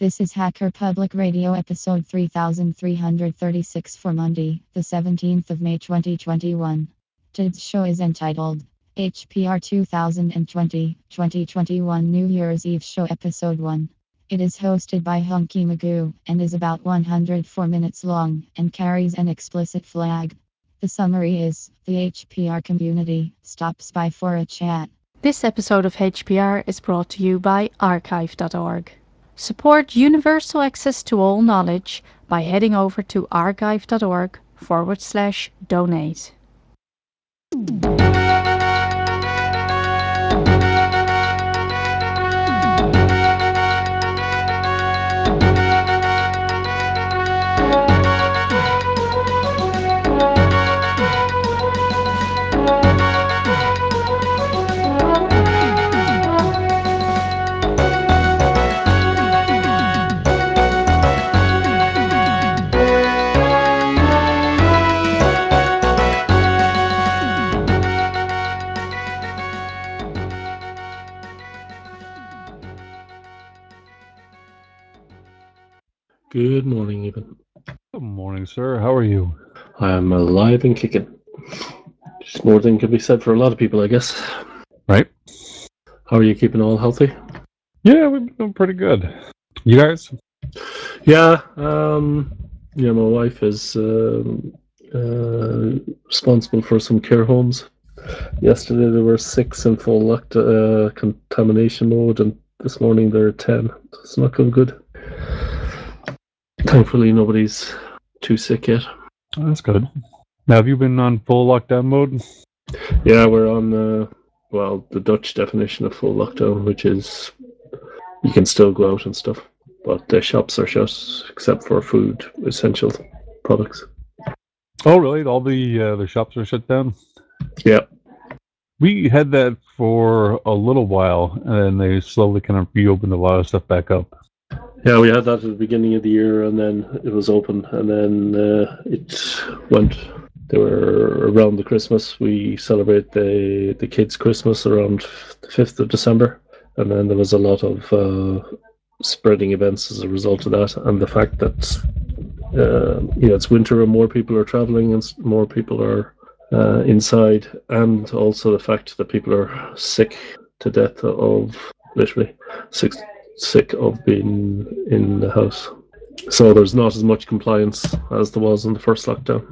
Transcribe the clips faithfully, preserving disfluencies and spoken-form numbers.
This is Hacker Public Radio episode three thousand three hundred thirty-six for Monday, the seventeenth of May twenty twenty-one. Today's show is entitled H P R twenty twenty twenty twenty-one New Year's Eve Show Episode one. It is hosted by Hunky Magoo and is about one hundred four minutes long and carries an explicit flag. The summary is the H P R community stops by for a chat. This episode of H P R is brought to you by archive dot org. Support universal access to all knowledge by heading over to archive dot org forward slash donate. Good morning, Eben. Good morning, sir. How are you? I'm alive and kicking. Just more than can be said for a lot of people, I guess. Right? How are you keeping all healthy? Yeah, we've been doing pretty good. You guys? Yeah, um, yeah. My wife is um, uh, responsible for some care homes. Yesterday there were six in full locked uh, contamination mode, and this morning there are ten. It's not going good. Thankfully, nobody's too sick yet. Oh, that's good. Now, have you been on full lockdown mode? Yeah, we're on, uh, well, the Dutch definition of full lockdown, which is you can still go out and stuff, but the shops are shut except for food, essential products. Oh, really? All the uh, the shops are shut down? Yeah. We had that for a little while, and then they slowly kind of reopened a lot of stuff back up. Yeah, we had that at the beginning of the year, and then it was open, and then uh, it went. They were around the Christmas. We celebrate the the kids' Christmas around the fifth of December, and then there was a lot of uh, spreading events as a result of that, and the fact that uh, you know it's winter and more people are traveling and more people are uh, inside, and also the fact that people are sick to death of literally sick sick of being in the house. So there's not as much compliance as there was in the first lockdown.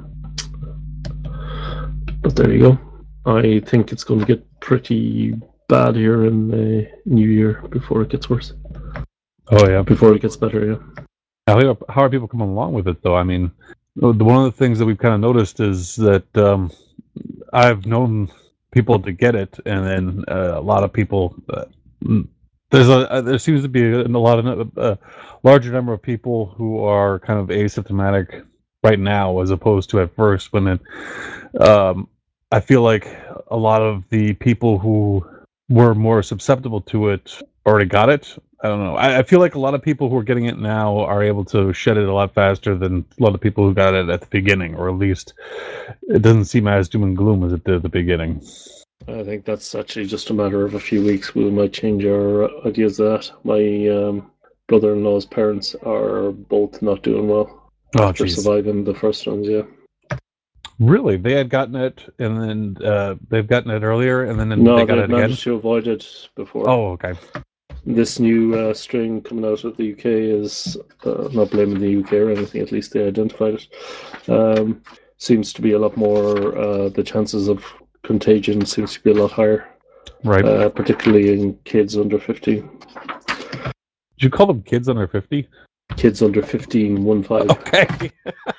But there you go. I think it's going to get pretty bad here in the new year before it gets worse. Oh, yeah. Before it gets better, yeah. How, how are people coming along with it, though? I mean, one of the things that we've kind of noticed is that um, I've known people to get it, and then uh, a lot of people... Uh, There's a there seems to be a, a lot of a larger number of people who are kind of asymptomatic right now, as opposed to at first. When it, um, I feel like a lot of the people who were more susceptible to it already got it. I don't know. I, I feel like a lot of people who are getting it now are able to shed it a lot faster than a lot of people who got it at the beginning, or at least it doesn't seem as doom and gloom as it did at the beginning. I think that's actually just a matter of a few weeks. We might change our ideas of that. My um, brother-in-law's parents are both not doing well oh, after geez. surviving the first ones, yeah. Really? They had gotten it, and then uh, they've gotten it earlier, and then no, they got it again? No, they've managed to avoid it before. Oh, okay. This new uh, strain coming out of the U K is, uh, not blaming the U K or anything, at least they identified it, um, seems to be a lot more, uh, the chances of contagion seems to be a lot higher. Right. Uh, particularly in kids under fifteen. Did you call them kids under fifty? Kids under fifteen, one five. Okay.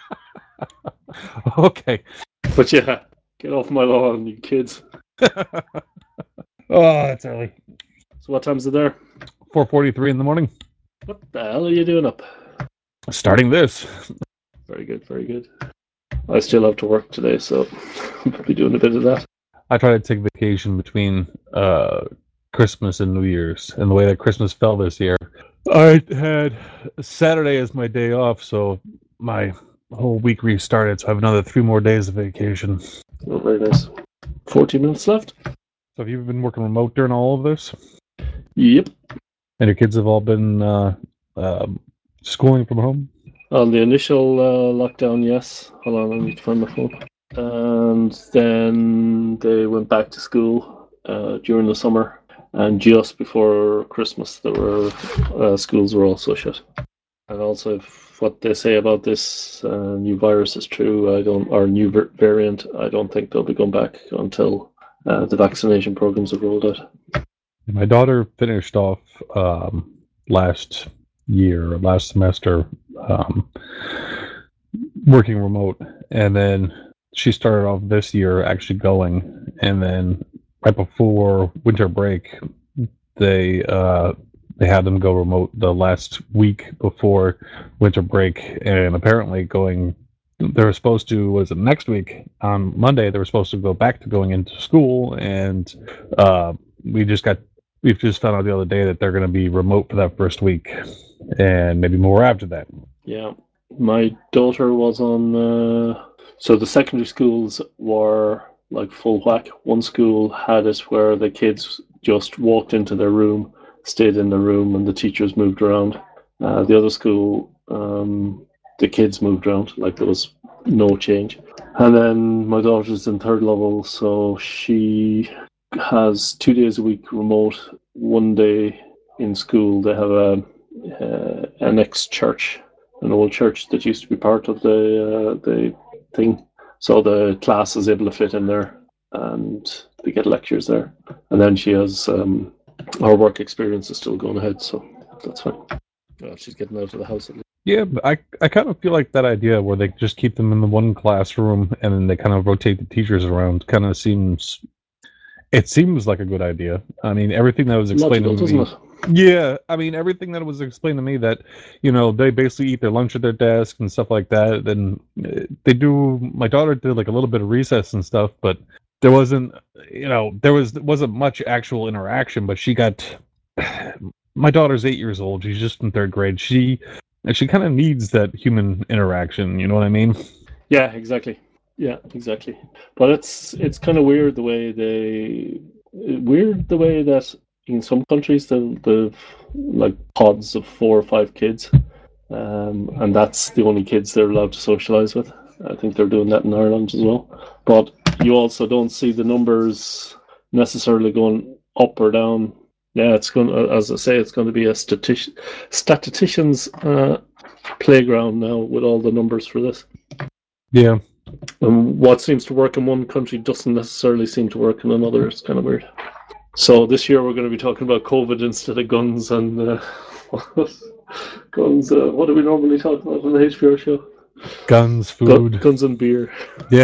Okay. But yeah, get off my lawn, you kids. Oh, it's early. So what time's it there? four forty-three in the morning. What the hell are you doing up? Starting this. Very good, very good. I still have to work today, so I'll be doing a bit of that. I try to take vacation between uh, Christmas and New Year's, and the way that Christmas fell this year, I had Saturday as my day off, so my whole week restarted, so I have another three more days of vacation. Oh, very nice. forty minutes left. So have you been working remote during all of this? Yep. And your kids have all been uh, um, schooling from home? On the initial uh, lockdown, yes. Hold on, I need to find my phone. And then they went back to school uh, during the summer. And just before Christmas, there were uh, schools were also shut. And also, if what they say about this uh, new virus is true, I don't, or new variant, I don't think they'll be going back until uh, the vaccination programs are rolled out. My daughter finished off um, last year, last semester, um, working remote, and then she started off this year actually going, and then right before winter break, they uh, they had them go remote the last week before winter break, and apparently going. They were supposed to was it next week on Monday. They were supposed to go back to going into school, and uh, we just got we've just found out the other day that they're going to be remote for that first week, and maybe more after that. Yeah, my daughter was on. Uh, so the secondary schools were like full whack. One school had it where the kids just walked into their room, stayed in their room, and the teachers moved around. Uh, the other school, um, the kids moved around, like there was no change. And then my daughter's in third level, so she has two days a week remote, one day in school. They have a uh, an ex-church, an old church that used to be part of the uh, the thing. So the class is able to fit in there, and they get lectures there. And then she has um, her work experience is still going ahead, so that's fine. Well, she's getting out of the house at least. Yeah, but I I kind of feel like that idea where they just keep them in the one classroom and then they kind of rotate the teachers around kind of seems it seems like a good idea. I mean, everything that was explained Logical, to me. doesn't it? Yeah, I mean, everything that was explained to me that, you know, they basically eat their lunch at their desk and stuff like that. Then uh, they do. My daughter did like a little bit of recess and stuff, but there wasn't, you know, there was wasn't much actual interaction. But she got. My daughter's eight years old. She's just in third grade. She and she kind of needs that human interaction. You know what I mean? Yeah, exactly. Yeah, exactly. But it's it's kind of weird the way they weird the way that in some countries the the like pods of four or five kids, um, and that's the only kids they're allowed to socialize with. I think they're doing that in Ireland as well. But you also don't see the numbers necessarily going up or down. Yeah, it's going to, as I say, it's going to be a statistic statistician's uh, playground now with all the numbers for this. Yeah. And what seems to work in one country doesn't necessarily seem to work in another. It's kind of weird. So this year we're going to be talking about COVID instead of guns and uh, guns. Uh, what do we normally talk about on the H P R show? Guns, Gu- food. guns and beer. Yeah.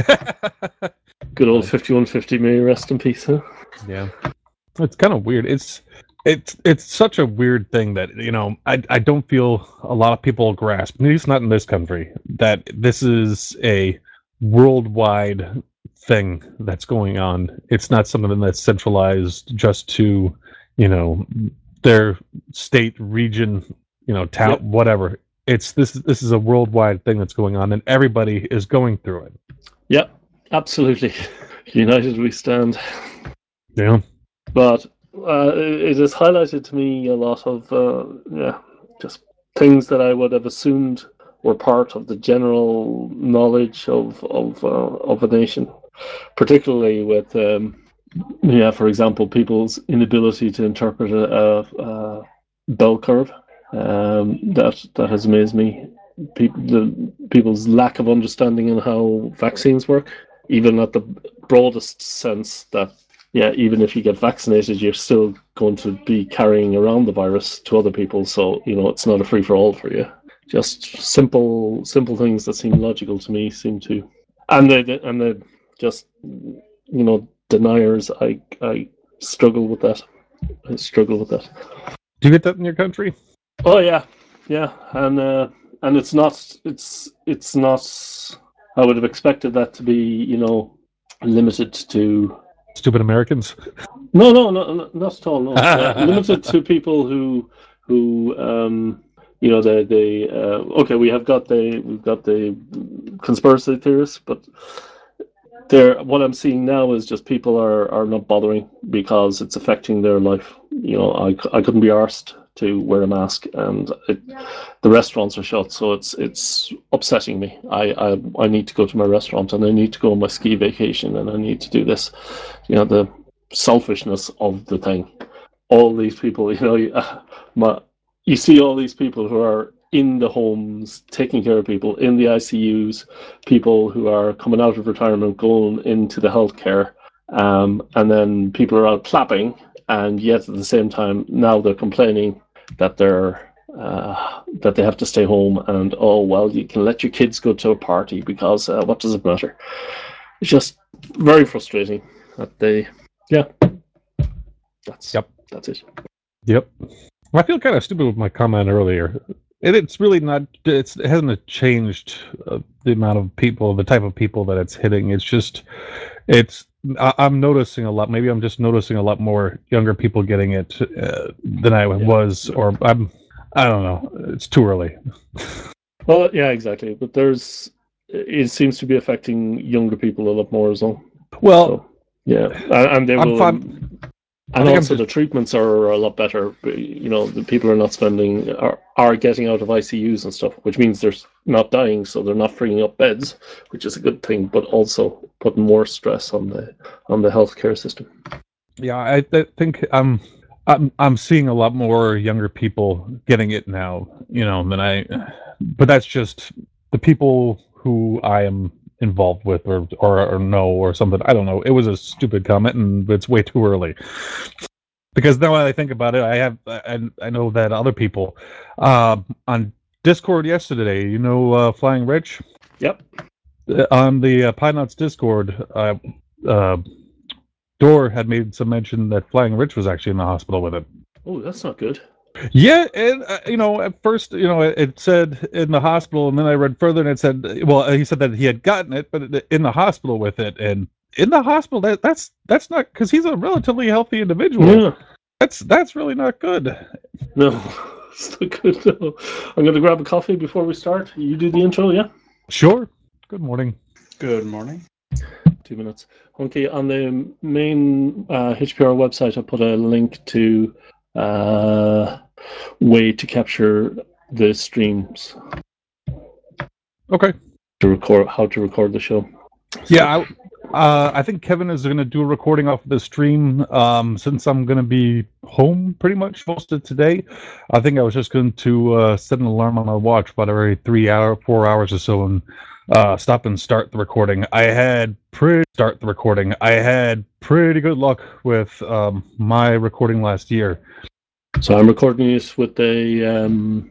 Good old Right. fifty-one fifty. May rest in peace. Huh? Yeah. It's kind of weird. It's it's it's such a weird thing that you know I I don't feel a lot of people grasp. At least not in this country. That this is a worldwide thing that's going on. It's not something that's centralized just to you know their state, region, you know, town, Yep. whatever. It's this this is a worldwide thing that's going on, and everybody is going through it. Yep. Absolutely. United we stand. Yeah. But uh, it, it has highlighted to me a lot of uh, yeah, just things that I would have assumed were part of the general knowledge of of uh, of a nation, particularly with um, yeah, for example, people's inability to interpret a, a, a bell curve. Um, that that has amazed me. People, the people's lack of understanding in how vaccines work, even at the broadest sense that yeah, even if you get vaccinated, you're still going to be carrying around the virus to other people. So you know it's not a free for all for you. Just simple, simple things that seem logical to me seem to, and the and the just you know deniers. I I struggle with that. I struggle with that. Do you get that in your country? Oh yeah, yeah, and uh, and it's not. It's it's not. I would have expected that to be you know limited to Stupid Americans. no, no, no, no not at all. No, uh, limited to people who who um, you know they they uh, okay. We have got the we've got the conspiracy theorists, but there. What I'm seeing now is just people are are not bothering because it's affecting their life. You know, I I couldn't be arsed to wear a mask, and it, the restaurants are shut, so it's it's upsetting me. I, I I need to go to my restaurant, and I need to go on my ski vacation, and I need to do this. You know, the selfishness of the thing. All these people, you know, you, uh, my, you see all these people who are in the homes, taking care of people, in the I C Us, people who are coming out of retirement, going into the healthcare, um, and then people are out clapping, and yet at the same time, now they're complaining that they're uh, that they have to stay home, and oh well, you can let your kids go to a party because uh, what does it matter? It's just very frustrating that they, yeah, that's Yep. that's it. Yep. I feel kind of stupid with my comment earlier. And it's really not. It's, it hasn't changed uh, the amount of people, the type of people that it's hitting. It's just, it's. I, I'm noticing a lot. Maybe I'm just noticing a lot more younger people getting it uh, than I Yeah. was, or I'm. I don't know. It's too early. Well, yeah, exactly. But there's, it seems to be affecting younger people a lot more as well. Well, so, yeah, and, and they I'm will. fine. I And think I'm also, just- the treatments are a lot better. You know, the people are not spending, are, are getting out of I C Us and stuff, which means they're not dying, so they're not freeing up beds, which is a good thing. But also putting more stress on the on the healthcare system. Yeah, I th- think I'm. I'm I'm seeing a lot more younger people getting it now, you know, than I. But that's just the people who I am involved with, or, or or know, or something. I don't know. It was a stupid comment, and it's way too early. Because now that I think about it, I have I, I know that other people uh, on Discord yesterday. You know, uh, Flying Rich. Yep. On the uh, Pine Nuts Discord, uh, uh, Door had made some mention that Flying Rich was actually in the hospital with it. Oh, that's not good. Yeah, and uh, you know, at first, you know, it, it said in the hospital, and then I read further, and it said, well, he said that he had gotten it, but in the hospital with it, and in the hospital, that that's that's not because he's a relatively healthy individual. Yeah. That's that's really not good. No, it's not good. No. I'm going to grab a coffee before we start. You do the intro, yeah? Sure. Good morning. Good morning. Two minutes. Okay, on the main uh, H P R website, I put a link to uh, way to capture the streams. Okay. To record, how to record the show. Yeah, I, uh, I think Kevin is going to do a recording off of the stream. Um, since I'm going to be home pretty much most of today, I think I was just going to uh, set an alarm on my watch about every three hour, four hours or so, and uh, stop and start the recording. I had pretty start the recording. I had pretty good luck with um, my recording last year. So I'm recording this with a um,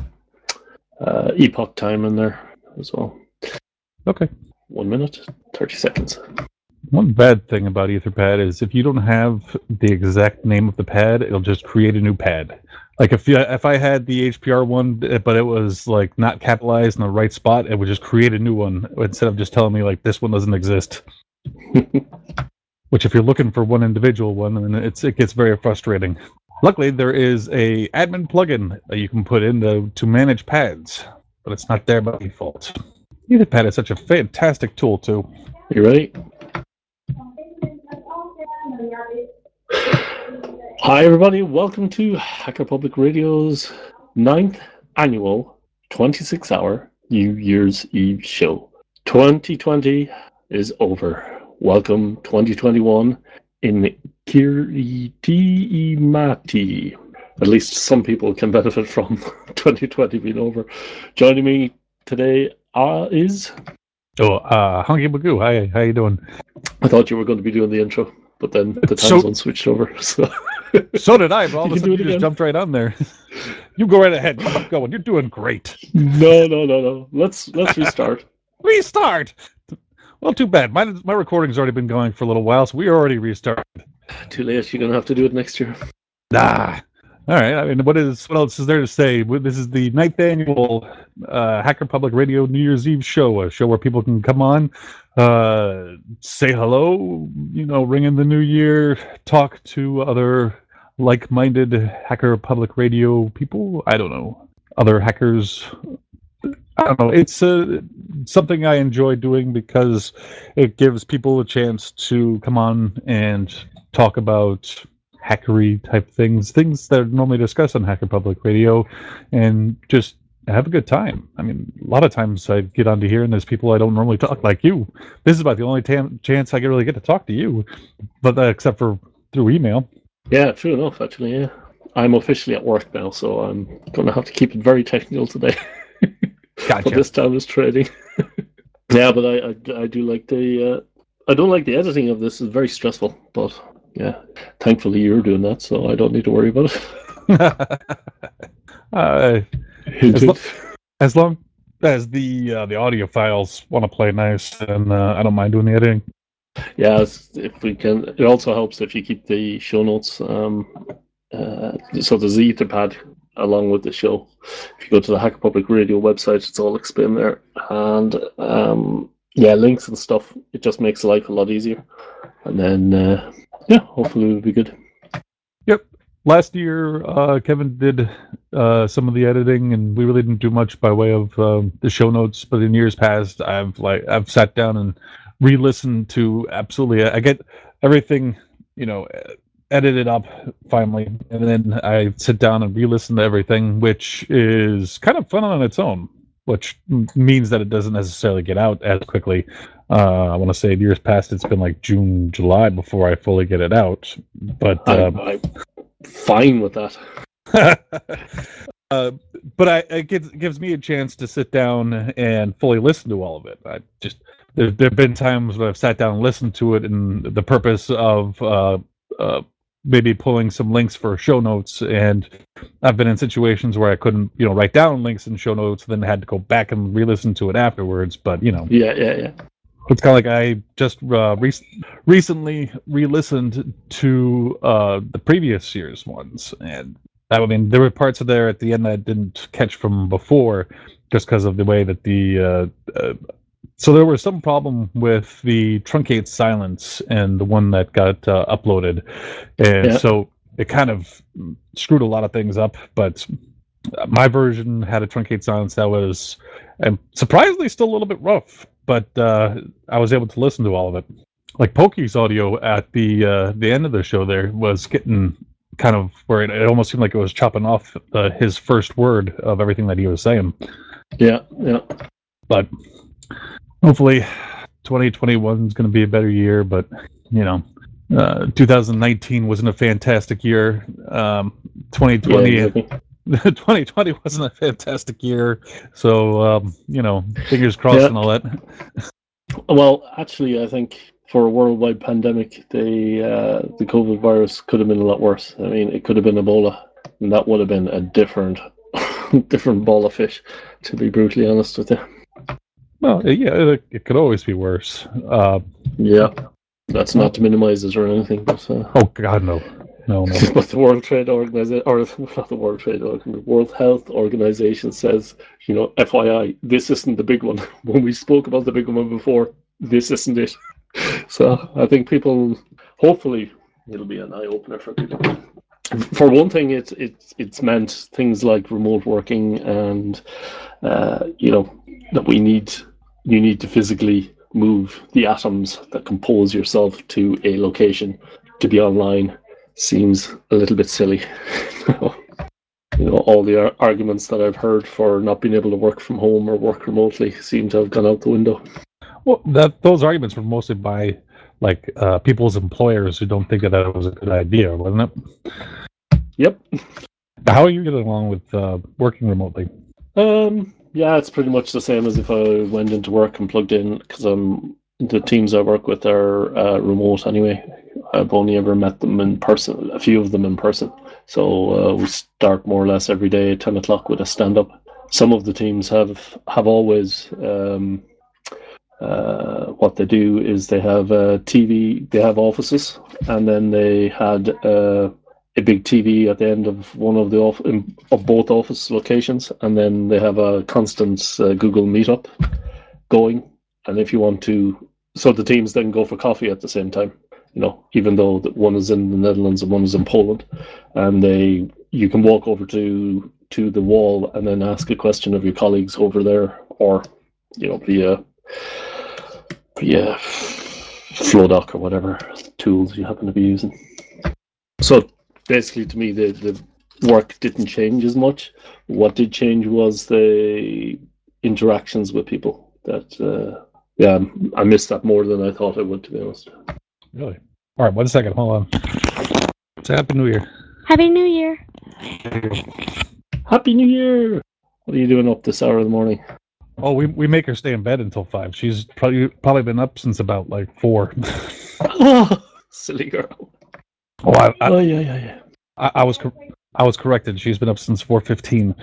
uh, epoch time in there as well. Okay. One minute, thirty seconds. One bad thing about Etherpad is if you don't have the exact name of the pad, it'll just create a new pad. Like if you, if I had the H P R one, but it was like not capitalized in the right spot, it would just create a new one instead of just telling me like this one doesn't exist. Which, if you're looking for one individual one, then it's it gets very frustrating. Luckily, there is a admin plugin that you can put in to, to manage pads, but it's not there by default. Etherpad is such a fantastic tool too. You ready? Hi everybody, welcome to Hacker Public Radio's ninth annual twenty-six hour New Year's Eve show. twenty twenty is over. Welcome twenty twenty-one in Kiritimati. At least some people can benefit from twenty twenty being over. Joining me today uh, is... Oh, uh, Hunky Bagoo, hi, how you doing? I thought you were going to be doing the intro, but then the time So- zone switched over. So, So did I, but all of You a can sudden do it you just again. jumped right on there. You go right ahead. Keep going. You're doing great. no, no, no, no. Let's let's restart. Restart. Well, too bad. My my recording's already been going for a little while, so we already restarted. Too late. You're gonna have to do it next year. Ah. All right. I mean, what is what else is there to say? This is the ninth annual uh, Hacker Public Radio New Year's Eve show, a show where people can come on, uh, say hello, you know, ring in the new year, talk to other like-minded Hacker Public Radio people. I don't know, other hackers. I don't know. It's uh, something I enjoy doing because it gives people a chance to come on and talk about hackery type things, things that are normally discussed on Hacker Public Radio, and just have a good time. I mean, a lot of times I get onto here and there's people I don't normally talk, like you. This is about the only tam- chance I can really get to talk to you, but uh, except for through email. Yeah, true enough, actually, yeah. I'm officially at work now, so I'm going to have to keep it very technical today. Gotcha. But this time is trading. Yeah, but I, I, I do like the... Uh, I don't like the editing of this. It's very stressful, but yeah, thankfully you're doing that, so I don't need to worry about it. uh, Hint, as, hint. lo- as long as the uh, the audio files want to play nice, then uh, I don't mind doing the editing. Yeah, it's- if we can. It also helps if you keep the show notes. Um, uh, so there's the Etherpad along with the show. If you go to the Hacker Public Radio website, it's all explained there. And um, yeah, links and stuff. It just makes life a lot easier. And then, uh, yeah, hopefully it'll be good. Yep. Last year, uh, Kevin did uh, some of the editing, and we really didn't do much by way of um, the show notes. But in years past, I've like I've sat down and re-listened to absolutely. I get everything, you know, edited up finally, and then I sit down and re-listen to everything, which is kind of fun on its own. Which means that it doesn't necessarily get out as quickly. Uh, I want to say in years past, it's been like June, July before I fully get it out. But um, I'm, I'm fine with that. uh, but I, it gives, gives me a chance to sit down and fully listen to all of it. I just there have been times when I've sat down and listened to it, and the purpose of uh, uh, maybe pulling some links for show notes, and I've been in situations where I couldn't, you know, write down links in show notes, then had to go back and re-listen to it afterwards. But you know, Yeah, yeah, yeah. it's kind of like I just uh, re- recently re-listened to uh, the previous year's ones, and I mean there were parts of there at the end that I didn't catch from before, just because of the way that the. Uh, uh, so there was some problem with the truncate silence and the one that got uh, uploaded, and Yeah. so it kind of screwed a lot of things up. But my version had a truncate silence that was, and surprisingly, still a little bit rough. But uh, I was able to listen to all of it. Like Pokey's audio at the uh, the end of the show there was getting kind of where it, it almost seemed like it was chopping off uh, his first word of everything that he was saying. Yeah, yeah. But hopefully, twenty twenty-one is going to be a better year. But you know, uh, two thousand nineteen wasn't a fantastic year. Um, twenty twenty. Yeah, exactly. twenty twenty wasn't a fantastic year, so um, you know, fingers crossed Yeah. and all that. Well, actually, I think for a worldwide pandemic, the uh, the COVID virus could have been a lot worse. I mean, it could have been Ebola, and that would have been a different, different ball of fish. To be brutally honest with you. Well, yeah, it, it could always be worse. Uh, Yeah, that's well, not to minimize it or anything, but uh, oh God, no, no, no. but the World Trade Organization, or not the World Trade Organization, the World Health Organization says, you know, F Y I, this isn't the big one. When we spoke about the big one before, this isn't it. So I think people, hopefully, it'll be an eye opener for people. For one thing, it's it's it's meant things like remote working, and uh, you know that we need you need to physically move the atoms that compose yourself to a location to be online. Seems a little bit silly. You know, all the ar- arguments that I've heard for not being able to work from home or work remotely seem to have gone out the window. Well, that those arguments were mostly by like uh, people's employers who don't think that that was a good idea, wasn't it? Yep. How are you getting along with uh, working remotely? Um. Yeah, it's pretty much the same as if I went into work and plugged in, because I'm the teams I work with are uh, remote anyway. I've only ever met them in person, a few of them in person. So uh, we start more or less every day at ten o'clock with a stand up. Some of the teams have have always um, uh, what they do is they have a T V, they have offices, and then they had uh, a big T V at the end of one of the off- in, of both office locations, and then they have a constant uh, Google Meetup going. And if you want to, so the teams then go for coffee at the same time. You know, even though one is in the Netherlands and one is in Poland, and they you can walk over to to the wall and then ask a question of your colleagues over there, or you know via via Flowdoc or whatever tools you happen to be using. So basically, to me, the, the work didn't change as much. What did change was the interactions with people. That uh, yeah, I missed that more than I thought I would, to be honest. Really? All right, one second. Hold on. Say Happy New Year. Happy New Year. Happy New Year! What are you doing up this hour in the morning? Oh, we we make her stay in bed until five. She's probably probably been up since about like four. Oh, silly girl. Oh, I, I, Oh yeah, yeah, yeah. I, I was cor- I was corrected. She's been up since four fifteen.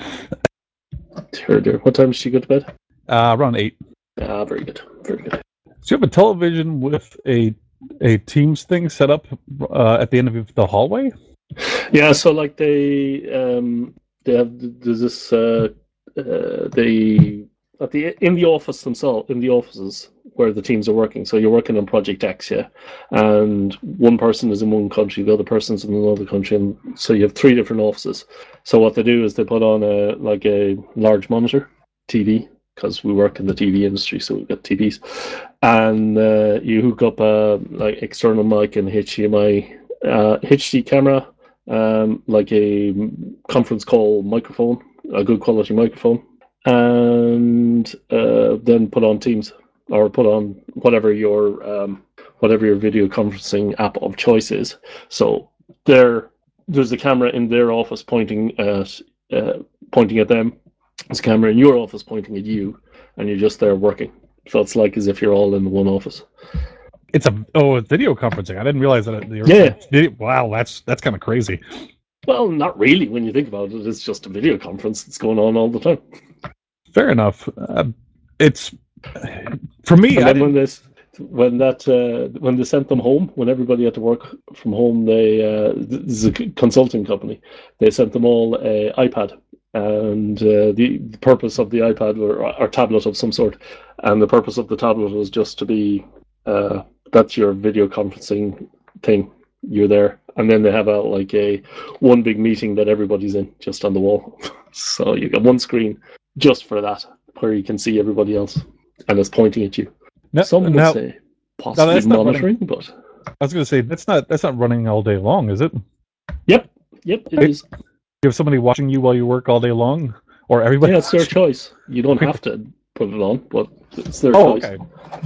Dear, dear. What time does she go to bed? Uh, around eight. Ah, very good, very good. So you have a television with a a Teams thing set up uh, at the end of the hallway? Yeah, so like they um they have there's this uh, uh they at the in the office themselves in the offices where the teams are working. So you're working on Project X, yeah, and one person is in one country, the other person's in another country, and so you have three different offices. So what they do is they put on a like a large monitor T V, because we work in the T V industry, so we've got T Vs, and uh, you hook up a like external mic and H D M I uh, H D camera, um, like a conference call microphone, a good quality microphone, and uh, then put on Teams or put on whatever your um, whatever your video conferencing app of choice is. So there, there's a camera in their office pointing at uh, pointing at them. There's a camera in your office pointing at you, and you're just there working. So it's like as if you're all in one office. It's a oh, it's video conferencing. I didn't realize that. It, Yeah. Video, wow, that's that's kind of crazy. Well, not really when you think about it. It's just a video conference that's going on all the time. Fair enough. Uh, it's for me. And I then when didn't, this, when that, uh, when they sent them home, when everybody had to work from home, they uh, this is a consulting company. They sent them all a iPad, and uh, the, the purpose of the iPad or, or tablet of some sort, and the purpose of the tablet was just to be uh, that's your video conferencing thing. You're there, and then they have a like a one big meeting that everybody's in just on the wall. So you got one screen just for that, where you can see everybody else, and it's pointing at you. no, Some would now, say possibly that's not monitoring, running. but I was going to say that's not that's not running all day long, is it? yep, yep, it Wait. is. You have somebody watching you while you work all day long, or everybody? Yeah, it's their choice. You don't have to put it on, but it's their Oh, choice. okay.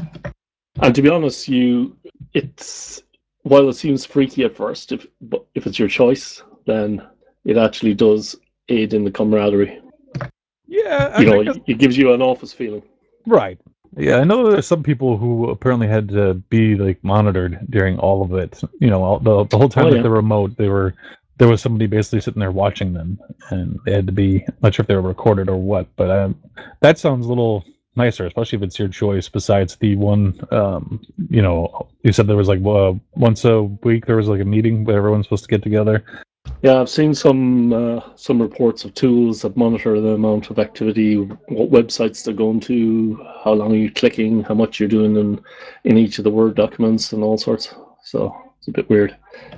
And to be honest, you it's while it seems freaky at first, if but if it's your choice, then it actually does aid in the camaraderie. Yeah, I, You know, I guess, it gives you an office feeling. right. Yeah, I know there's some people who apparently had to be like monitored during all of it. You know, all, the the whole time Oh, that yeah. they're remote, they were there was somebody basically sitting there watching them, and they had to be. I'm not sure if they were recorded or what, but um, that sounds a little nicer, especially if it's your choice. Besides the one, um, you know, you said there was like uh, once a week there was like a meeting where everyone's supposed to get together. Yeah, I've seen some uh, some reports of tools that monitor the amount of activity, what websites they're going to, how long are you clicking, how much you're doing in, in each of the Word documents and all sorts. So it's a bit weird.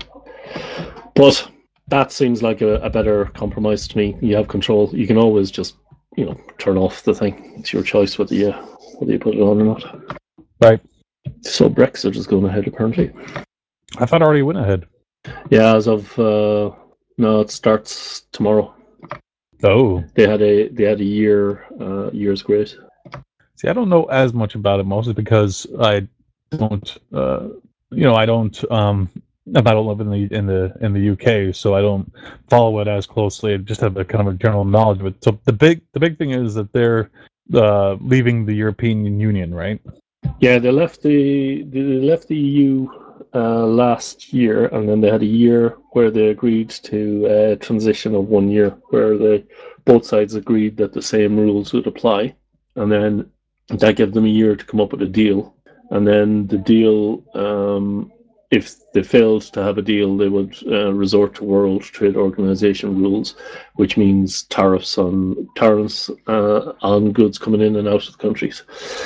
But that seems like a, a better compromise to me. You have control. You can always just, you know, turn off the thing. It's your choice whether you, whether you put it on or not. Right. So Brexit is going ahead, apparently. I thought I already went ahead. Yeah, as of... Uh, no, it starts tomorrow. Oh, They had a they had a year uh, year's grace. see, I don't know as much about it, mostly because I don't, uh, you know, I don't, um, I don't live in the in the in the U K, so I don't follow it as closely. I just have a kind of a general knowledge of it. So the big the big thing is that they're uh, leaving the European Union, right? Yeah, they left the they left the E U uh, last year, and then they had a year where they agreed to a uh, transition of one year, where they both sides agreed that the same rules would apply, and then that gave them a year to come up with a deal, and then the deal. Um, if they failed to have a deal, they would uh, resort to World Trade Organization rules, which means tariffs on tariffs uh, on goods coming in and out of the countries.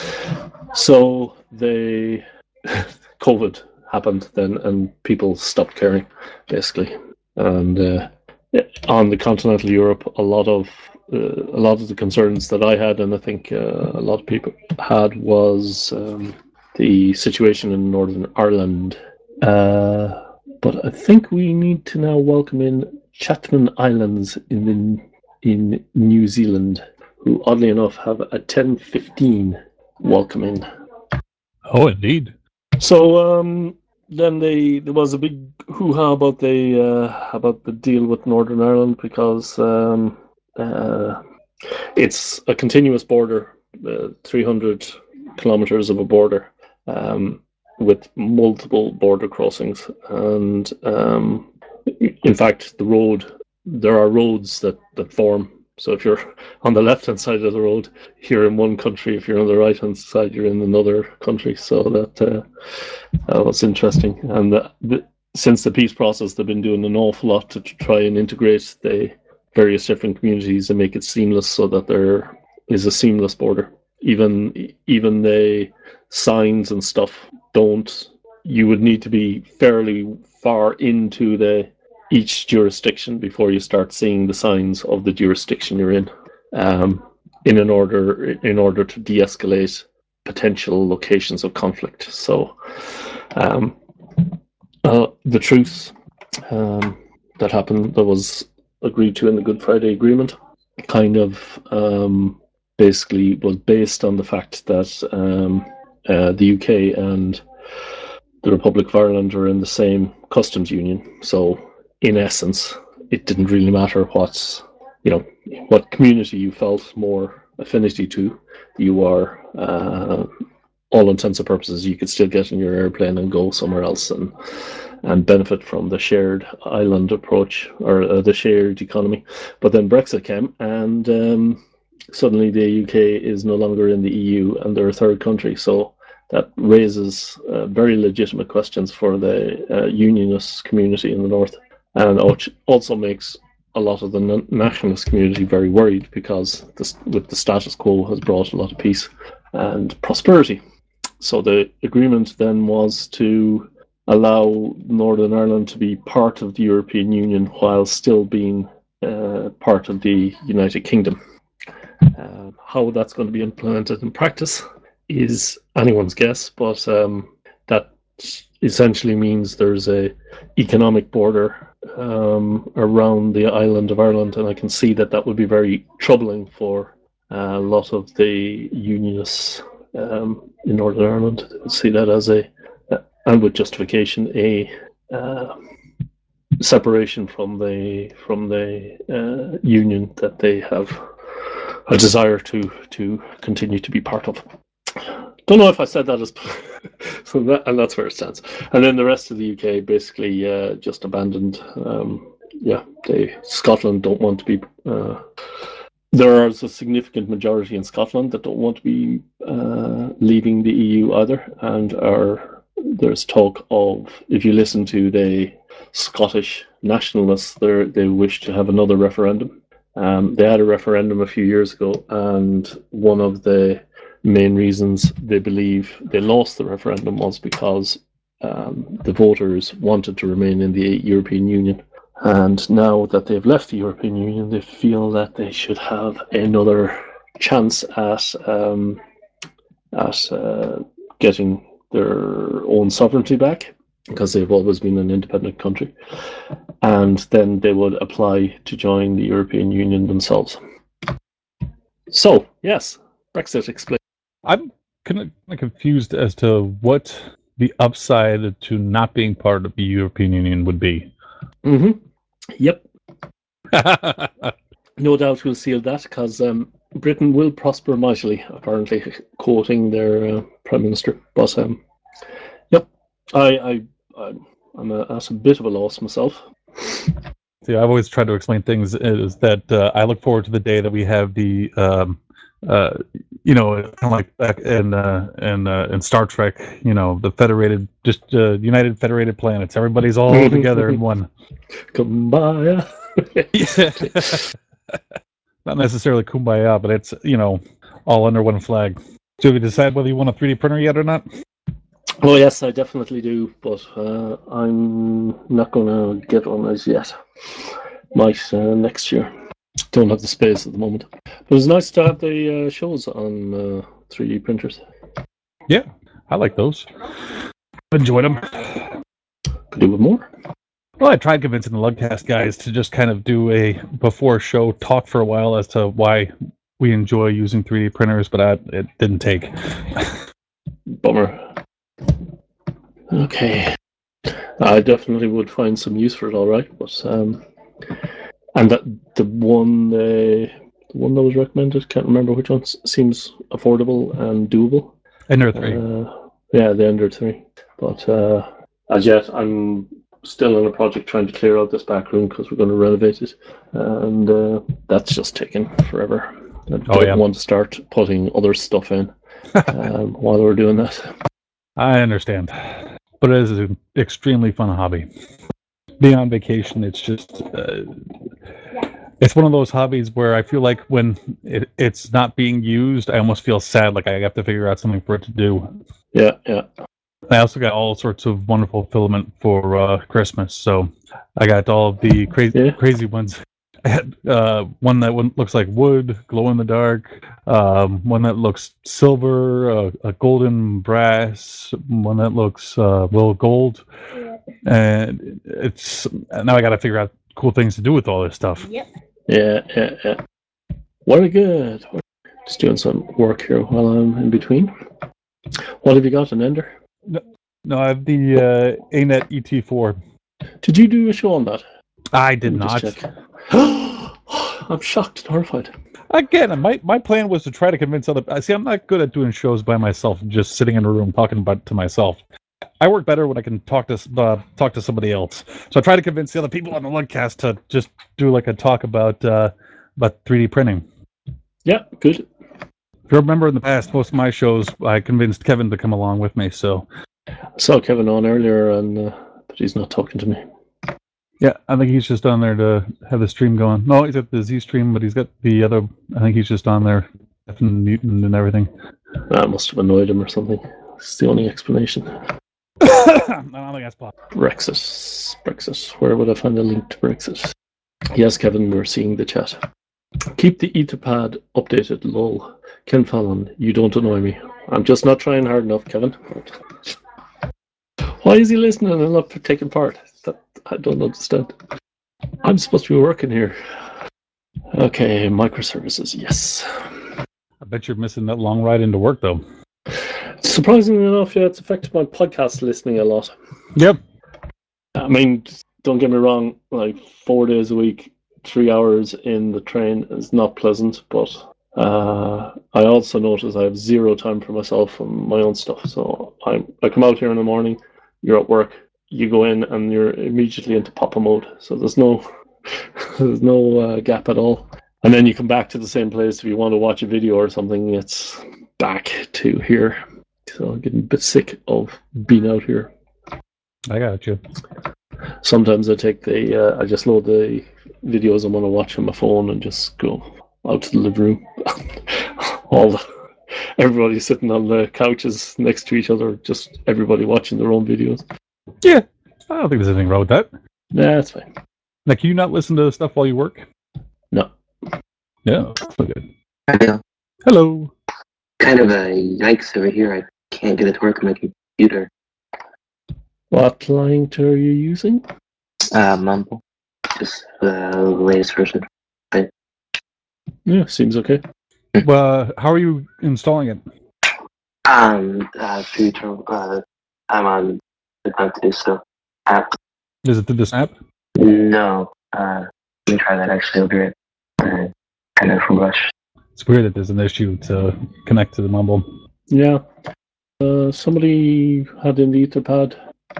So they COVID happened then, and people stopped caring, basically. And uh, on the continental Europe, a lot of uh, a lot of the concerns that I had, and I think uh, a lot of people had, was um, the situation in Northern Ireland. Uh, But I think we need to now welcome in Chatman Islands in the, in New Zealand, who oddly enough have a ten fifteen welcome in. Oh, indeed. So um, then they there was a big hoo-ha about the uh, about the deal with Northern Ireland because um, uh, it's a continuous border, uh, three hundred kilometers of a border um, with multiple border crossings, and um, in fact, the road there are roads that, that form. So if you're on the left-hand side of the road, you're in one country. If you're on the right-hand side, you're in another country. So that uh, that was interesting. And the, the, since the peace process, they've been doing an awful lot to try and integrate the various different communities and make it seamless, so that there is a seamless border. Even even the signs and stuff don't. You would need to be fairly far into the each jurisdiction before you start seeing the signs of the jurisdiction you're in, um, in an order in order to de-escalate potential locations of conflict. So, um, uh, the truce um, that happened that was agreed to in the Good Friday Agreement, kind of um, basically was based on the fact that um, uh, the U K and the Republic of Ireland are in the same customs union. So, in essence, it didn't really matter what's you know what community you felt more affinity to. You are, uh, all intents and purposes, you could still get in your airplane and go somewhere else and and benefit from the shared island approach, or uh, the shared economy. But then Brexit came, and um, suddenly the U K is no longer in the E U, and they're a third country. So that raises uh, very legitimate questions for the uh, unionist community in the north, and also makes a lot of the nationalist community very worried, because this, with the status quo, has brought a lot of peace and prosperity. So the agreement then was to allow Northern Ireland to be part of the European Union while still being uh, part of the United Kingdom. Uh, how that's going to be implemented in practice is anyone's guess, but um, that essentially means there's a economic border um, around the island of Ireland, and I can see that that would be very troubling for a lot of the unionists um, in Northern Ireland. See that as a, and with justification, a uh, separation from the from the uh, union that they have a desire to to continue to be part of. Don't know if I said that as so that, and that's where it stands. And then the rest of the U K basically uh, just abandoned. Um, yeah, they Scotland don't want to be. Uh, there is a significant majority in Scotland that don't want to be uh, leaving the E U either, and are there's talk of, if you listen to the Scottish nationalists, they they wish to have another referendum. Um, they had a referendum a few years ago, and one of the main reasons they believe they lost the referendum was because um, the voters wanted to remain in the European Union. And now that they've left the European Union, they feel that they should have another chance at um, at uh, getting their own sovereignty back, because they've always been an independent country. And then they would apply to join the European Union themselves. So, yes, Brexit explains. I'm kind of confused as to what the upside to not being part of the European Union would be. Mm-hmm. Yep. No doubt we'll see that, because um, Britain will prosper mightily, apparently, quoting their uh, Prime Minister. But, um, yep, I, I, I'm a, at a bit of a loss myself. See, I've always tried to explain things is that uh, I look forward to the day that we have the, um, uh, you know, kind of like back in uh, in uh, in Star Trek, you know, the federated, just uh, United Federated Planets. Everybody's all together in one. Kumbaya. Not necessarily kumbaya, but it's, you know, all under one flag. So have you decided whether you want a three D printer yet or not? Oh yes, I definitely do, but uh, I'm not going to get one as yet. Might uh, next year. Don't have the space at the moment. But it's nice to have the uh, shows on uh, three D printers. Yeah, I like those. Enjoyed them. Could do with more. Well, I tried convincing the Lugcast guys to just kind of do a before show talk for a while as to why we enjoy using three D printers, but I, it didn't take. Bummer. Okay. I definitely would find some use for it, all right. But um, and that the one, uh, the one that was recommended, can't remember which one, seems affordable and doable. Ender three. Uh, yeah, the Ender three. But uh, as yet, I'm still in a project trying to clear out this back room because we're going to renovate it, and uh, that's just taking forever. I don't Oh, yeah. want to start putting other stuff in um, while we're doing that. I understand. But it is an extremely fun hobby. Being on vacation, it's just... Uh, it's one of those hobbies where I feel like when it, it's not being used, I almost feel sad, like I have to figure out something for it to do. Yeah, yeah. I also got all sorts of wonderful filament for uh, Christmas, so I got all of the crazy Yeah. crazy ones. I had uh, one that one looks like wood, glow in the dark. Um, one that looks silver, uh, a golden brass. One that looks uh, well gold. And it's now I got to figure out cool things to do with all this stuff. Yep. Yeah, yeah, yeah. Very good. Just doing some work here while I'm in between. What have you got, an Ender? No, no I have the uh, A net E T four. Did you do a show on that? I did Let me not. just check. I'm shocked and horrified. Again, my, my plan was to try to convince other... I see, I'm not good at doing shows by myself, just sitting in a room talking about to myself. I work better when I can talk to uh, talk to somebody else. So I try to convince the other people on the Lugcast to just do like a talk about uh, about three D printing. Yeah, good. If you remember in the past, most of my shows, I convinced Kevin to come along with me. So I saw Kevin on earlier, and uh, but he's not talking to me. yeah, I think he's just on there to have the stream going. No, he's at the Z stream, but he's got the other... I think he's just on there, and mutant and everything. That must have annoyed him or something. It's the only explanation. I don't think that's possible. Brexit. Brexit. Where would I find a link to Brexit? Yes, Kevin, we're seeing the chat. Keep the Etherpad updated, lol. Ken Fallon, you don't annoy me. I'm just not trying hard enough, Kevin. Why is he listening and not taking part? That, I don't understand. I'm supposed to be working here. Okay, microservices, yes. I bet you're missing that long ride into work, though. Surprisingly enough, yeah, it's affected my podcast listening a lot. Yep. I mean, don't get me wrong, like four days a week, three hours in the train is not pleasant, but uh, I also notice I have zero time for myself and my own stuff. So I I come out here in the morning, you're at work, you go in and you're immediately into Papa mode. So there's no there's no uh, gap at all. And then you come back to the same place if you want to watch a video or something. It's back to here. So I'm getting a bit sick of being out here. I got you. Sometimes I take the, uh, I just load the videos I want to watch on my phone and just go out to the living room. All the, everybody sitting on the couches next to each other, just everybody watching their own videos. Yeah, I don't think there's anything wrong with that. Nah, that's fine. Now, can you not listen to stuff while you work? No. No, that's not good. Hello. Hello. Kind of a yikes over here. I can't get it to work on my computer. What client are you using? Uh, Mumble. Just the latest version. Yeah, seems okay. Well, how are you installing it? Um, uh, through, uh, I'm on the time to do so. App. Is it through this app? No. Uh, let me try that actually. I'll be right. Uh, kind of rush. It's weird that there's an issue to connect to the Mumble. Yeah. Uh, somebody had in the Etherpad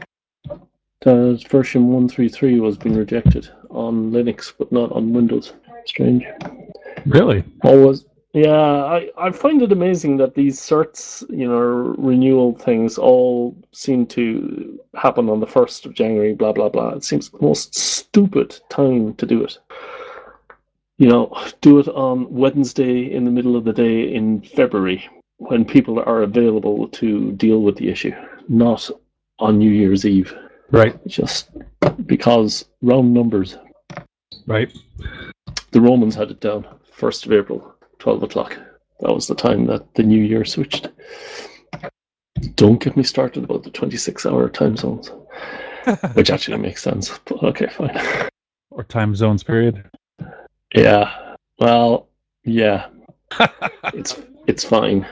that version one thirty-three was being rejected on Linux, but not on Windows. Strange. Really? Always. Yeah, I, I find it amazing that these certs, you know, renewal things all seem to happen on the first of January, blah, blah, blah. It seems the most stupid time to do it. You know, do it on Wednesday in the middle of the day in February when people are available to deal with the issue, not on New Year's Eve. Right. Just because round numbers. Right. The Romans had it down, first of April. twelve o'clock. That was the time that the new year switched. Don't get me started about the twenty-six hour time zones. which actually makes sense. But okay, fine. Or time zones, period. Yeah. Well, yeah. It's it's fine.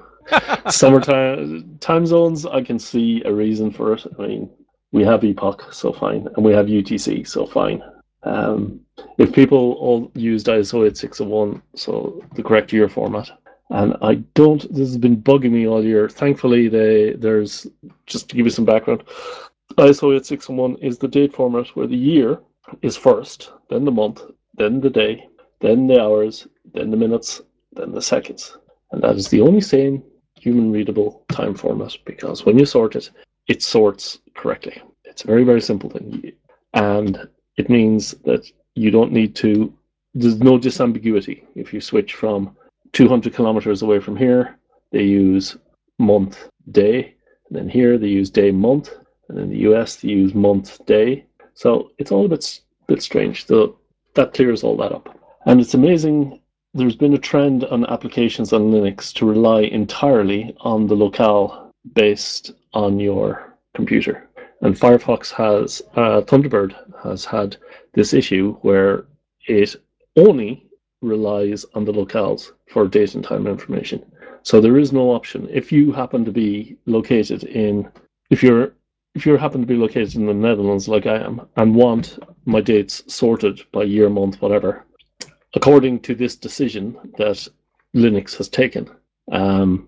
Summertime time zones, I can see a reason for it. I mean, we have Epoch, so fine, and we have U T C, so fine. Um, if people all used I S O eight six oh one, so the correct year format, and I don't. This has been bugging me all year. Thankfully, they there's just to give you some background. I S O eight six oh one is the date format where the year is first, then the month, then the day, then the hours, then the minutes, then the seconds, and that is the only sane human readable time format, because when you sort it, it sorts correctly. It's a very, very simple thing. And it means that you don't need to, there's no disambiguity. If you switch from two hundred kilometers away from here, they use month, day. And then here they use day, month. And in the U S, they use month, day. So it's all a bit, bit strange. So that clears all that up. And it's amazing. There's been a trend on applications on Linux to rely entirely on the locale based on your computer. And Firefox has, uh, Thunderbird has had this issue where it only relies on the locales for date and time information. So there is no option. If you happen to be located in, if you're if you happen to be located in the Netherlands like I am and want my dates sorted by year, month, whatever, according to this decision that Linux has taken, um,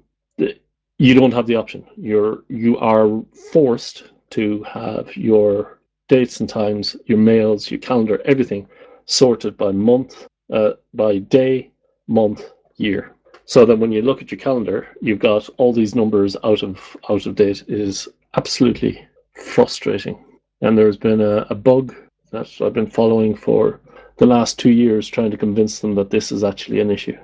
you don't have the option. You're you are forced to have your dates and times, your mails, your calendar, everything sorted by month, uh, by day, month, year. So that when you look at your calendar, you've got all these numbers out of out of date. It is absolutely frustrating. And there's been a, a bug that I've been following for the last two years, trying to convince them that this is actually an issue.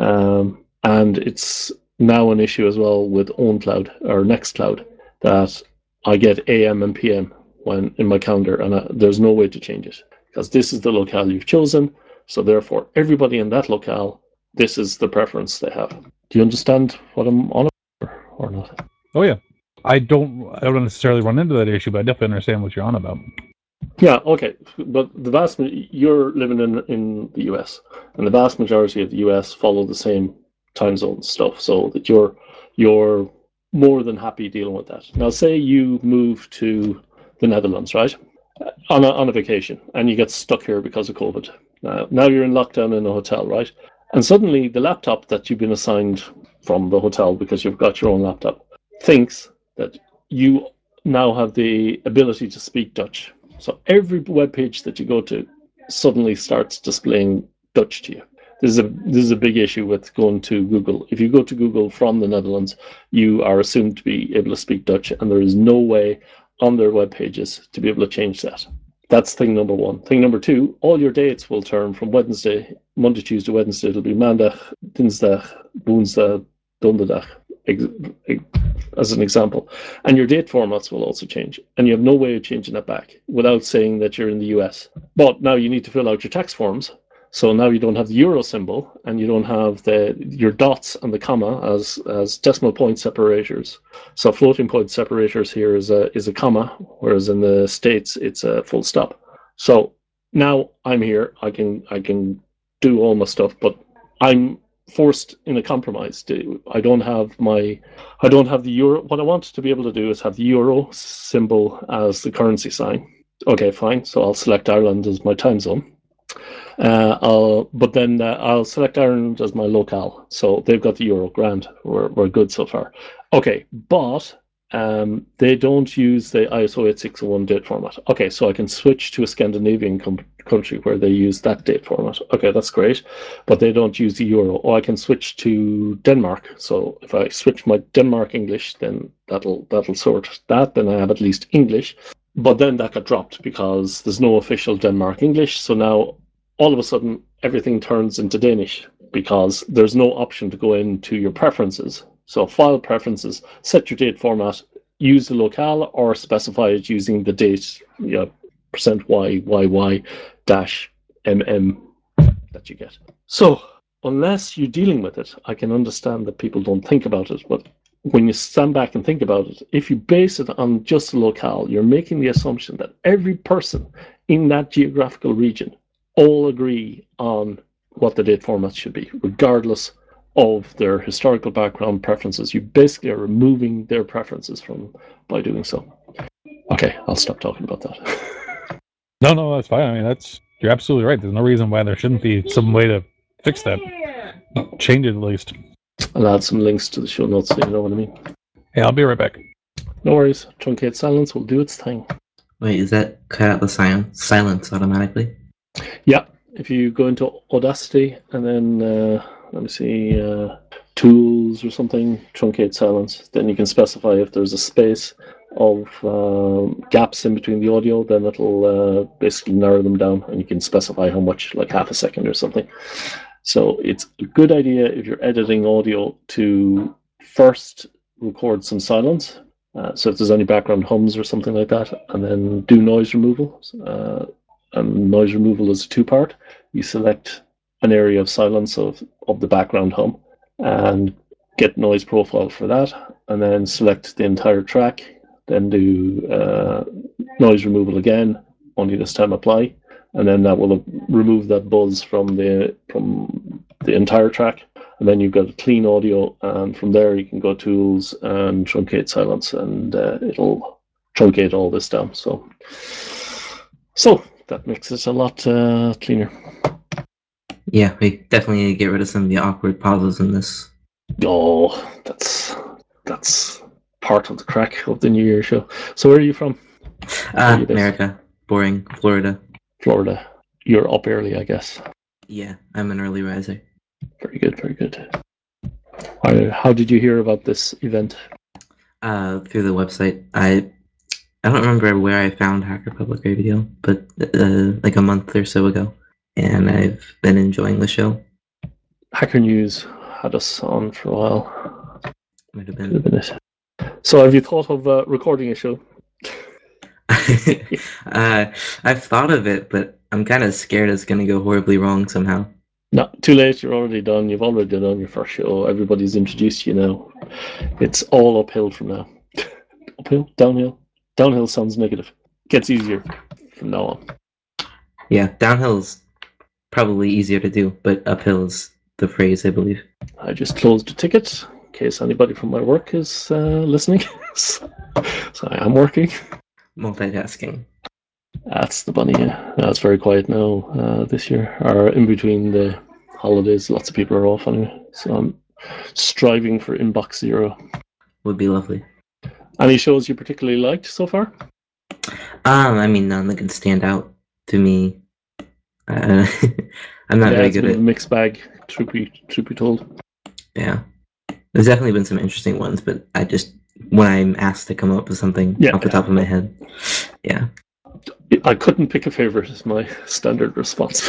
Um, and it's now an issue as well with OwnCloud or Nextcloud, that I get A M and P M when in my calendar, and I, there's no way to change it because this is the locale you've chosen. So therefore, everybody in that locale, this is the preference they have. Do you understand what I'm on about or not? Oh yeah, I don't. I don't necessarily run into that issue, but I definitely understand what you're on about. Yeah, okay, but the vast you're living in in the U S, and the vast majority of the U S follow the same time zone stuff, so that you're you're more than happy dealing with that. Now, say you move to the Netherlands, right, on a on a vacation, and you get stuck here because of COVID. Now, now you're in lockdown in a hotel, right, and suddenly the laptop that you've been assigned from the hotel because you've got your own laptop thinks that you now have the ability to speak Dutch. So every web page that you go to suddenly starts displaying Dutch to you. This is a this is a big issue with going to Google. If you go to Google from the Netherlands, you are assumed to be able to speak Dutch, and there is no way on their web pages to be able to change that. That's thing number one. Thing number two, all your dates will turn from Wednesday, Monday, Tuesday, Wednesday. It'll be Maandag, Dinsdag, Woensdag, Donderdag, as an example. And your date formats will also change. And you have no way of changing that back without saying that you're in the U S. But now you need to fill out your tax forms. So now you don't have the euro symbol, and you don't have the your dots and the comma as as decimal point separators. So floating point separators here is a is a comma, whereas in the States it's a full stop. So now I'm here. I can I can do all my stuff, but I'm forced in a compromise. To, I don't have my I don't have the euro. What I want to be able to do is have the euro symbol as the currency sign. Okay, fine. So I'll select Ireland as my time zone. Uh, I'll, but then uh, I'll select Ireland as my locale. So they've got the euro. Grand. We're, we're good so far. Okay, but um, they don't use the I S O eight six oh one date format. Okay, so I can switch to a Scandinavian com- country where they use that date format. Okay, that's great. But they don't use the euro. Or I can switch to Denmark. So if I switch my Denmark English, then that'll that'll sort that. Then I have at least English. But then that got dropped because there's no official Denmark English. So now all of a sudden everything turns into Danish because there's no option to go into your preferences. So file preferences, set your date format, use the locale, or specify it using the date, you know, percent y y y dash mm that you get. So unless you're dealing with it, I can understand that people don't think about it, but when you stand back and think about it, if you base it on just a locale, you're making the assumption that every person in that geographical region all agree on what the date format should be, regardless of their historical background preferences. You basically are removing their preferences from by doing so. Okay, I'll stop talking about that. No, no, that's fine. I mean, that's you're absolutely right. There's no reason why there shouldn't be some way to fix that. Change it at least. I'll add some links to the show notes so you know what I mean. Hey, I'll be right back. No worries. Truncate Silence will do its thing. Wait, is that cut out the silence silence automatically? Yeah. If you go into Audacity and then uh, let me see, uh, tools or something, truncate silence, then you can specify if there's a space of um, gaps in between the audio, then it'll uh, basically narrow them down, and you can specify how much, like half a second or something. So it's a good idea if you're editing audio to first record some silence. Uh, so if there's any background hums or something like that, and then do noise removal. Uh, and noise removal is a two-part. You select an area of silence of, of the background hum and get noise profile for that, and then select the entire track, then do uh, noise removal again, only this time apply, and then that will remove that buzz from the from the entire track, and then you've got clean audio, and from there you can go tools and truncate silence, and uh, it'll truncate all this down. So, so that makes it a lot uh, cleaner. Yeah, we definitely need to get rid of some of the awkward pauses in this. Oh, that's that's part of the crack of the New Year show. So where are you from? Ah, you based? America. Boring. Florida. Florida. You're up early, I guess. Yeah, I'm an early riser. Very good, very good. How, how did you hear about this event? Uh, through the website. I I don't remember where I found Hacker Public Radio, but uh, like a month or so ago, and I've been enjoying the show. Hacker News had us on for a while. Might have Could have been. been it. So have you thought of uh, recording a show? uh, I've thought of it, but I'm kind of scared it's going to go horribly wrong somehow. No, too late. You're already done. You've already done your first show. Everybody's introduced you now. It's all uphill from now. Uphill? Downhill? Downhill sounds negative. Gets easier from now on. Yeah, downhill's probably easier to do, but uphill is the phrase, I believe. I just closed a ticket in case anybody from my work is uh, listening. So I am working. Multitasking. That's the bunny. Yeah, no, it's very quiet now uh, this year. Or in between the holidays, lots of people are off anyway. So I'm striving for inbox zero. Would be lovely. Any shows you particularly liked so far? Um, I mean, none that can stand out to me. Uh, I'm not yeah, very it's good a bit at. of a mixed bag. Truth be, truth be told. Yeah, there's definitely been some interesting ones, but I just when I'm asked to come up with something Yeah, off the yeah. top of my head, yeah. I couldn't pick a favorite. Is my standard response.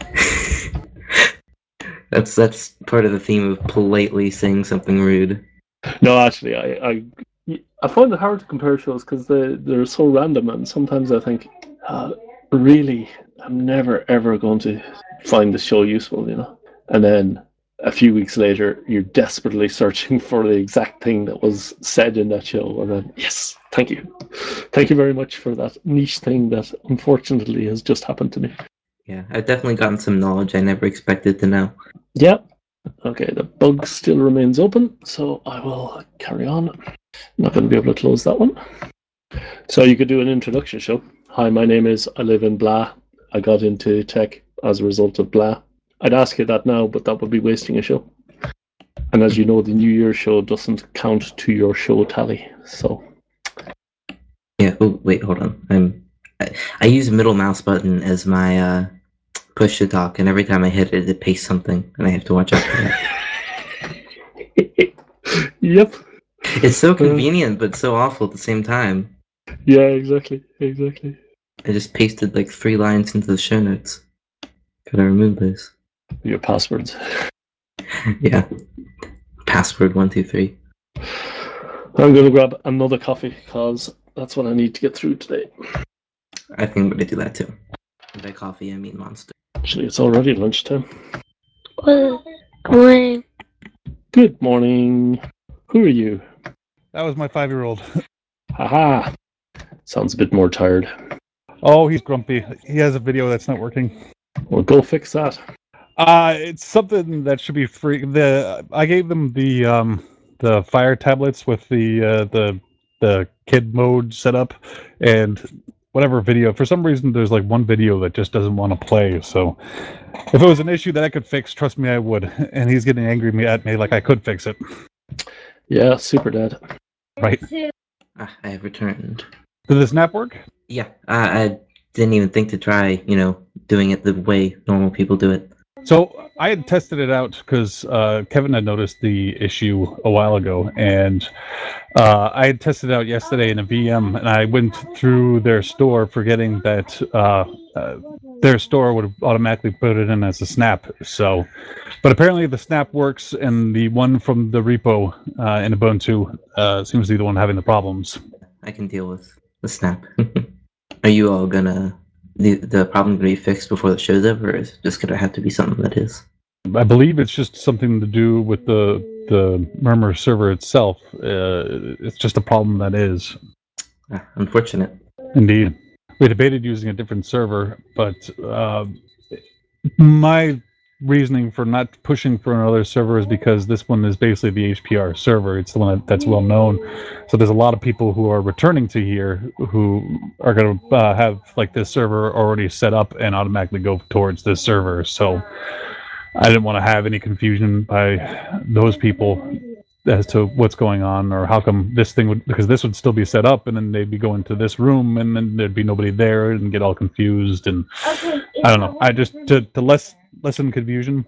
that's that's part of the theme of politely saying something rude. No, actually, I I, I find it hard to compare shows because they they're so random, and sometimes I think, uh, really, I'm never ever going to find the show useful, you know. And then a few weeks later, you're desperately searching for the exact thing that was said in that show, and then yes, thank you, thank you very much for that niche thing that unfortunately has just happened to me. Yeah, I've definitely gotten some knowledge I never expected to know. Yeah. Okay, the bug still remains open, so I will carry on. I'm not going to be able to close that one. So you could do an introduction show. Hi, my name is, I live in blah. I got into tech as a result of blah. I'd ask you that now, but that would be wasting a show. And as you know, the New Year show doesn't count to your show tally. So Yeah. Oh, wait, hold on. I'm. I, I use middle mouse button as my uh, push to talk, and every time I hit it, it pastes something, and I have to watch out for that. Yep. It's so convenient, but so awful at the same time. Yeah, exactly, exactly. I just pasted like three lines into the show notes. Gotta remove this. Your passwords. Yeah. Password one two three. I'm going to grab another coffee because that's what I need to get through today. I think I'm gonna do that too. And by coffee, I mean Monster. Actually, it's already lunchtime. Good morning. Good morning. Who are you? That was my five-year-old. Haha. Sounds a bit more tired. Oh, he's grumpy. He has a video that's not working. Well, go fix that. Uh, it's something that should be free. The I gave them the um the Fire tablets with the uh, the the kid mode set up, and whatever video. For some reason, there's like one video that just doesn't want to play. So, if it was an issue that I could fix, trust me, I would. And he's getting angry at me like I could fix it. Yeah, super dead. Right? Ah, I have returned. Did the snap work? Yeah, I, I didn't even think to try, you know, doing it the way normal people do it. So I had tested it out because uh, Kevin had noticed the issue a while ago, and uh, I had tested it out yesterday in a V M, and I went through their store forgetting that uh, uh, their store would automatically put it in as a snap. So, but apparently the snap works, and the one from the repo uh, in Ubuntu uh, seems to be the one having the problems. I can deal with the snap. Are you all gonna the the problem gonna be fixed before the show's over, or is it just gonna have to be something that is? I believe it's just something to do with the the Murmur server itself. Uh, it's just a problem that is. Ah, unfortunate. Indeed. We debated using a different server, but uh, my reasoning for not pushing for another server is because this one is basically the H P R server. It's the one that's well known. So there's a lot of people who are returning to here who are going to uh, have like this server already set up and automatically go towards this server. So I didn't want to have any confusion by those people as to what's going on or how come this thing would, because this would still be set up and then they'd be going to this room and then there'd be nobody there and get all confused. And I don't know. I just, to, to less lessen confusion.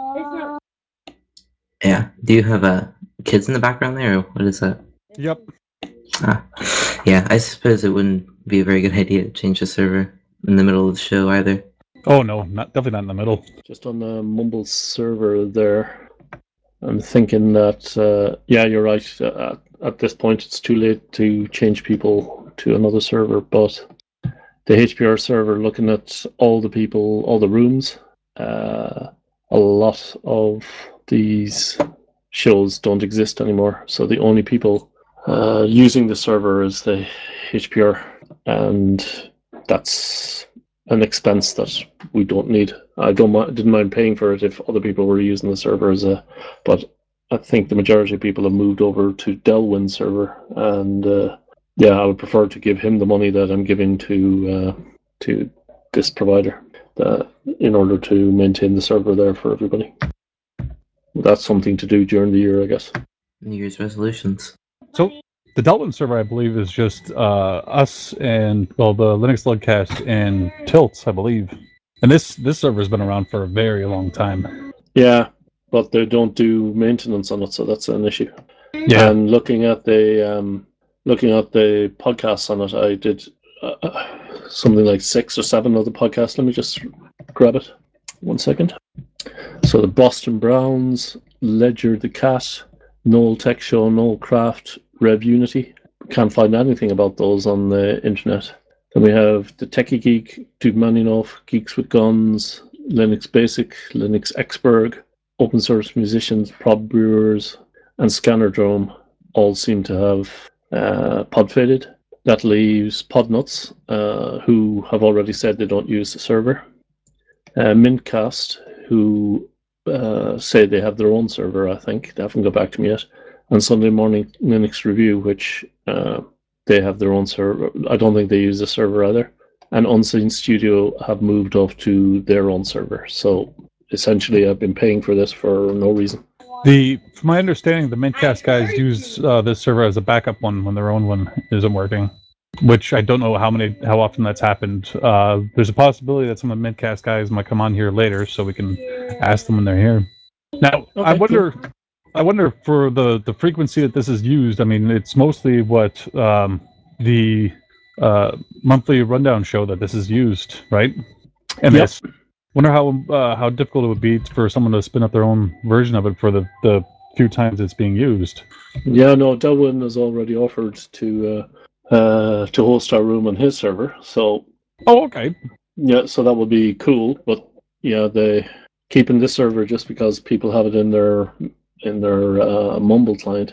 Yeah. Do you have uh, kids in the background there, or what is that? Yep. Ah, yeah. I suppose it wouldn't be a very good idea to change the server in the middle of the show either. Oh no, not definitely not in the middle. Just on the Mumble server there, I'm thinking that, uh, yeah, you're right. Uh, at this point, it's too late to change people to another server, but the H P R server, looking at all the people, all the rooms, uh, a lot of these shows don't exist anymore. So the only people uh, using the server is the H P R, and that's an expense that we don't need. I don't mind, didn't mind paying for it if other people were using the server as a, but I think the majority of people have moved over to Delwyn server, and uh, yeah, I would prefer to give him the money that I'm giving to uh, to this provider uh, in order to maintain the server there for everybody. That's something to do during the year, I guess. New Year's resolutions. So the Delwyn server, I believe, is just uh, us and, well, the Linux Lugcast and Tilts, I believe. And this this server has been around for a very long time. Yeah, but they don't do maintenance on it, so that's an issue. Yeah. And looking at the um, looking at the podcasts on it, I did uh, something like six or seven of the podcasts. Let me just grab it. One second. So the Boston Browns, Ledger the Cat, Noel Tech Show, Noel Craft, Rev Unity. Can't find anything about those on the internet. Then we have the Techie Geek, Duke Maninoff, Geeks with Guns, Linux Basic, Linux Exberg, Open Source Musicians, Prob Brewers, and Scannerdrome all seem to have uh, pod faded. That leaves Podnuts, uh, who have already said they don't use the server. Uh, Mintcast, who uh, say they have their own server, I think. They haven't got back to me yet. And Sunday Morning Linux Review, which uh, they have their own server. I don't think they use the server either. And Unseen Studio have moved off to their own server. So essentially, I've been paying for this for no reason. The, from my understanding, the Mintcast guys use uh, this server as a backup one when their own one isn't working. Which I don't know how many, how often that's happened. Uh, there's a possibility that some of the Mintcast guys might come on here later, so we can ask them when they're here. Now, Okay, I wonder, cool. I wonder for the the frequency that this is used. I mean, it's mostly what um, the uh, monthly rundown show that this is used, right? And Yep. this. Wonder how uh, how difficult it would be for someone to spin up their own version of it for the, the few times it's being used. Yeah, no, Delwyn has already offered to uh, uh, to host our room on his server. So Oh, okay. yeah, so that would be cool. But yeah, they keeping this server just because people have it in their in their uh, Mumble client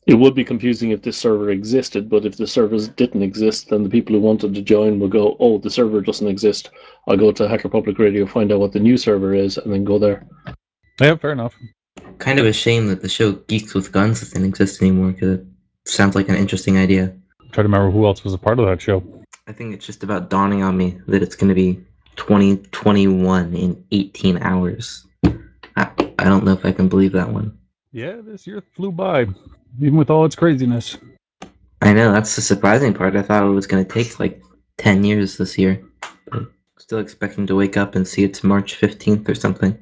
it would be confusing if this server existed, but if the servers didn't exist, then the people who wanted to join will go, oh, the server doesn't exist. I'll go to Hacker Public Radio, find out what the new server is, and then go there. Yeah, fair enough. Kind of a shame that the show Geeks with Guns doesn't exist anymore, because it sounds like an interesting idea. I'm trying to remember who else was a part of that show. I think it's just about dawning on me that it's going to be twenty twenty-one in eighteen hours. I, I don't know if I can believe that one. Yeah, this year flew by, even with all its craziness. I know, that's the surprising part. I thought it was going to take like ten years this year. But still expecting to wake up and see it's March fifteenth or something.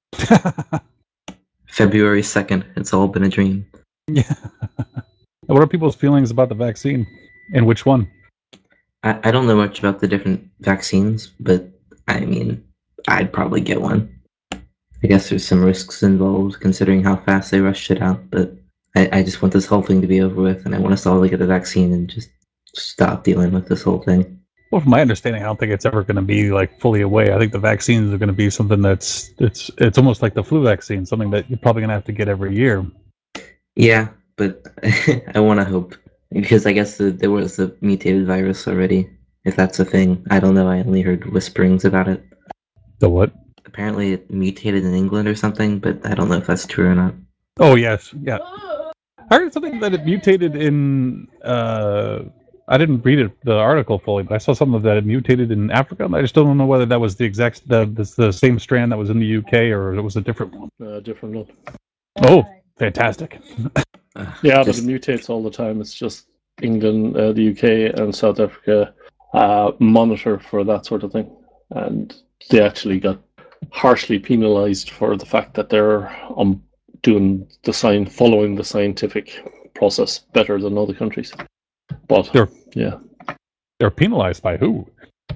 February second. It's all been a dream. Yeah. What are people's feelings about the vaccine? And which one? I, I don't know much about the different vaccines, but I mean, I'd probably get one. I guess there's some risks involved considering how fast they rushed it out, but I, I just want this whole thing to be over with, and I want us all to get the vaccine and just stop dealing with this whole thing. Well, from my understanding, I don't think it's ever going to be like fully away. I think the vaccines are going to be something that's it's it's almost like the flu vaccine, something that you're probably going to have to get every year. Yeah, but I want to hope, because I guess the, there was a mutated virus already. If that's a thing, I don't know. I only heard whisperings about it. The what? Apparently, it mutated in England or something, but I don't know if that's true or not. Oh yes, yeah. I heard something that it mutated in. Uh, I didn't read it, the article fully, but I saw something that it mutated in Africa. I just don't know whether that was the exact the the, the same strand that was in the U K or it was a different one. Uh, different one. Oh, fantastic! Uh, Yeah, just, but it mutates all the time. It's just England, uh, the U K, and South Africa uh, monitor for that sort of thing, and they actually got harshly penalised for the fact that they're um, doing the sign, following the scientific process better than other countries. But They're yeah, they're penalized by who?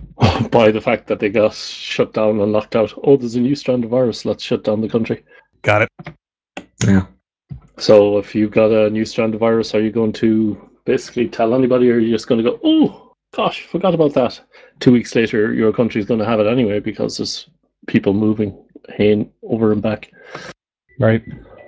by the fact that they got shut down and locked out. Oh, there's a new strand of virus. Let's shut down the country. Got it. yeah. So if you've got a new strand of virus, are you going to basically tell anybody, or are you just going to go, oh, gosh, forgot about that? Two weeks later, your country's going to have it anyway because there's people moving in, over and back. Right.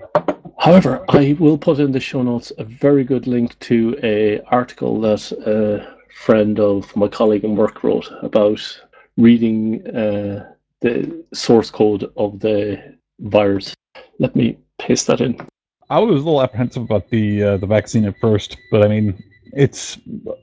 However, I will put in the show notes a very good link to a article that a friend of my colleague in work wrote about reading uh, the source code of the virus. Let me paste that in. I was a little apprehensive about the uh, the vaccine at first, but I mean, it's.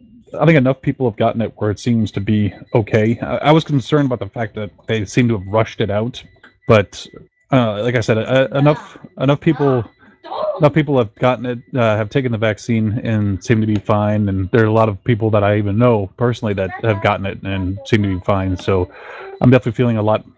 I think enough people have gotten it where it seems to be okay. I, I was concerned about the fact that they seem to have rushed it out, but uh, like I said, uh, enough enough people enough people have gotten it, uh, have taken the vaccine and seem to be fine. And there are a lot of people that I even know personally that have gotten it and seem to be fine. So I'm definitely feeling a lot.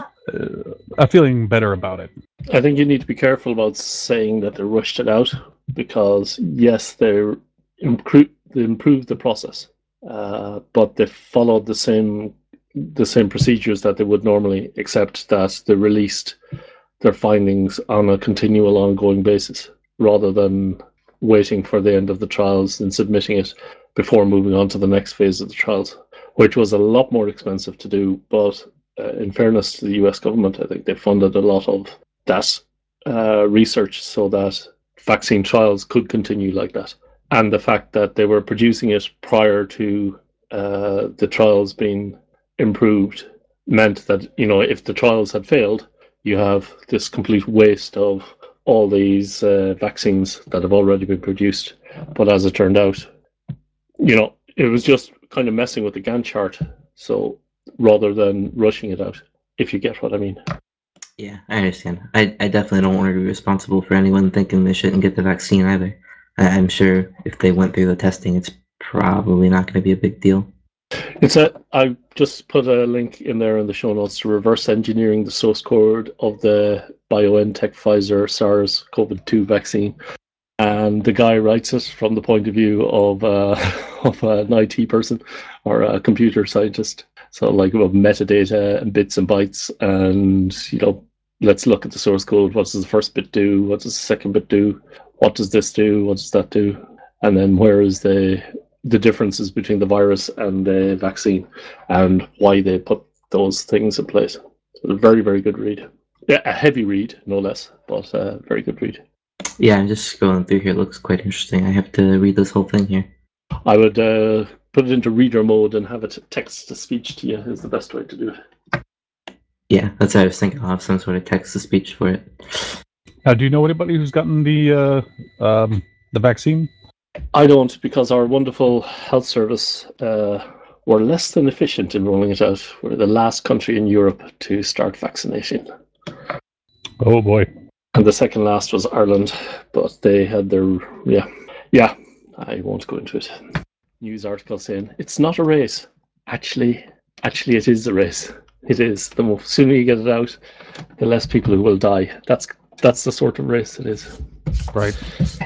Uh, I'm feeling better about it. I think you need to be careful about saying that they rushed it out because, yes, they improved they improved the process, uh, but they followed the same the same procedures that they would normally, except that they released their findings on a continual, ongoing basis rather than waiting for the end of the trials and submitting it before moving on to the next phase of the trials, which was a lot more expensive to do. But uh, in fairness to the U S government, I think they funded a lot of that uh, research so that vaccine trials could continue like that. And the fact that they were producing it prior to uh, the trials being improved meant that, you know, if the trials had failed, you have this complete waste of all these uh, vaccines that have already been produced. But as it turned out, you know, it was just kind of messing with the Gantt chart. So rather than rushing it out, if you get what I mean. Yeah, I understand. I, I definitely don't want to be responsible for anyone thinking they shouldn't get the vaccine either. I, I'm sure if they went through the testing, it's probably not going to be a big deal. It's a. I just put a link in there in the show notes to reverse engineering the source code of the BioNTech Pfizer SARS-C o V two vaccine, and the guy writes it from the point of view of uh, of an I T person or a computer scientist. So like of metadata and bits and bytes, and you know, let's look at the source code. What does the first bit do? What does the second bit do? What does this do? What does that do? And then where is the the differences between the virus and the vaccine, and why they put those things in place. So a very, very good read. Yeah, a heavy read, no less, but a very good read. Yeah, I'm just scrolling through here. It looks quite interesting. I have to read this whole thing here. I would uh, put it into reader mode and have it text to speech to you is the best way to do it. Yeah, that's what I was thinking. I'll have some sort of text-to-speech for it. Now, do you know anybody who's gotten the uh, um, the vaccine? I don't, because our wonderful health service uh, were less than efficient in rolling it out. We're the last country in Europe to start vaccinating. Oh boy. And the second last was Ireland, but they had their, yeah, yeah, I won't go into it. News article saying, it's not a race. Actually, actually it is a race. It is. The more, sooner you get it out, the less people who will die. That's that's the sort of race it is. Right.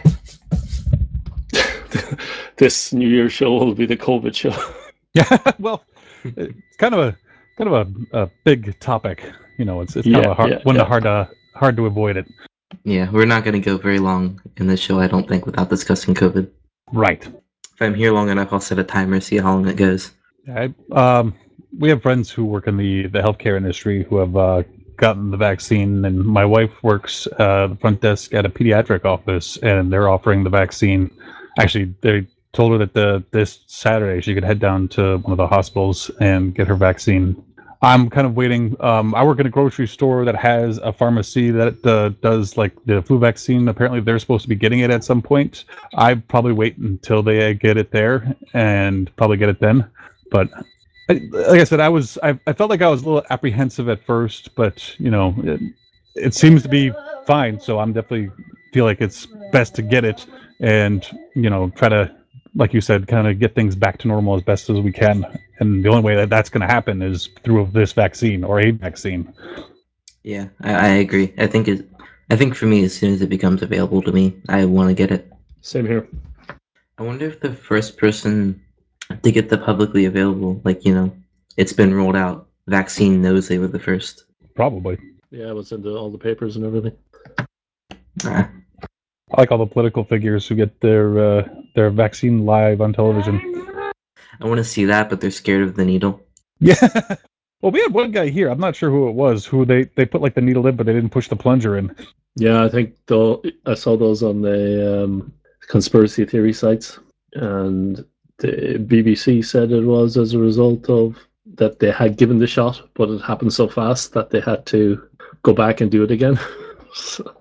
This New Year's show will be the COVID show. Yeah. Well, it's kind of a kind of a, a big topic. You know, it's it's kind Yeah, of a hard yeah, one yeah. to hard to hard to avoid it. Yeah, we're not going to go very long in this show, I don't think, without discussing COVID. Right. If I'm here long enough, I'll set a timer, see how long it goes. I, um, we have friends who work in the, the healthcare industry who have uh, gotten the vaccine, and my wife works uh, the front desk at a pediatric office, and they're offering the vaccine. Actually, they told her that the this Saturday she could head down to one of the hospitals and get her vaccine. I'm kind of waiting. Um, I work in a grocery store that has a pharmacy that uh, does like the flu vaccine. Apparently, they're supposed to be getting it at some point. I probably wait until they get it there and probably get it then. But I, like I said, I was I, I felt like I was a little apprehensive at first, but you know, it, it seems to be fine. So I'm definitely feel like it's best to get it and you know try to, like you said, kind of get things back to normal as best as we can. And the only way that that's going to happen is through this vaccine or a vaccine. Yeah, I, I agree. I think it. I think for me, as soon as it becomes available to me, I want to get it. Same here. I wonder if the first person to get the publicly available, like, you know, it's been rolled out, vaccine knows they were the first. Probably. Yeah, it was in the, all the papers and everything. Ah, I like all the political figures who get their uh, their vaccine live on television. I want to see that, but they're scared of the needle. Yeah. Well, we had one guy here. I'm not sure who it was. Who they they put like the needle in, but they didn't push the plunger in. Yeah, I think though I saw those on the um, conspiracy theory sites, and the B B C said it was as a result of that they had given the shot, but it happened so fast that they had to go back and do it again. So,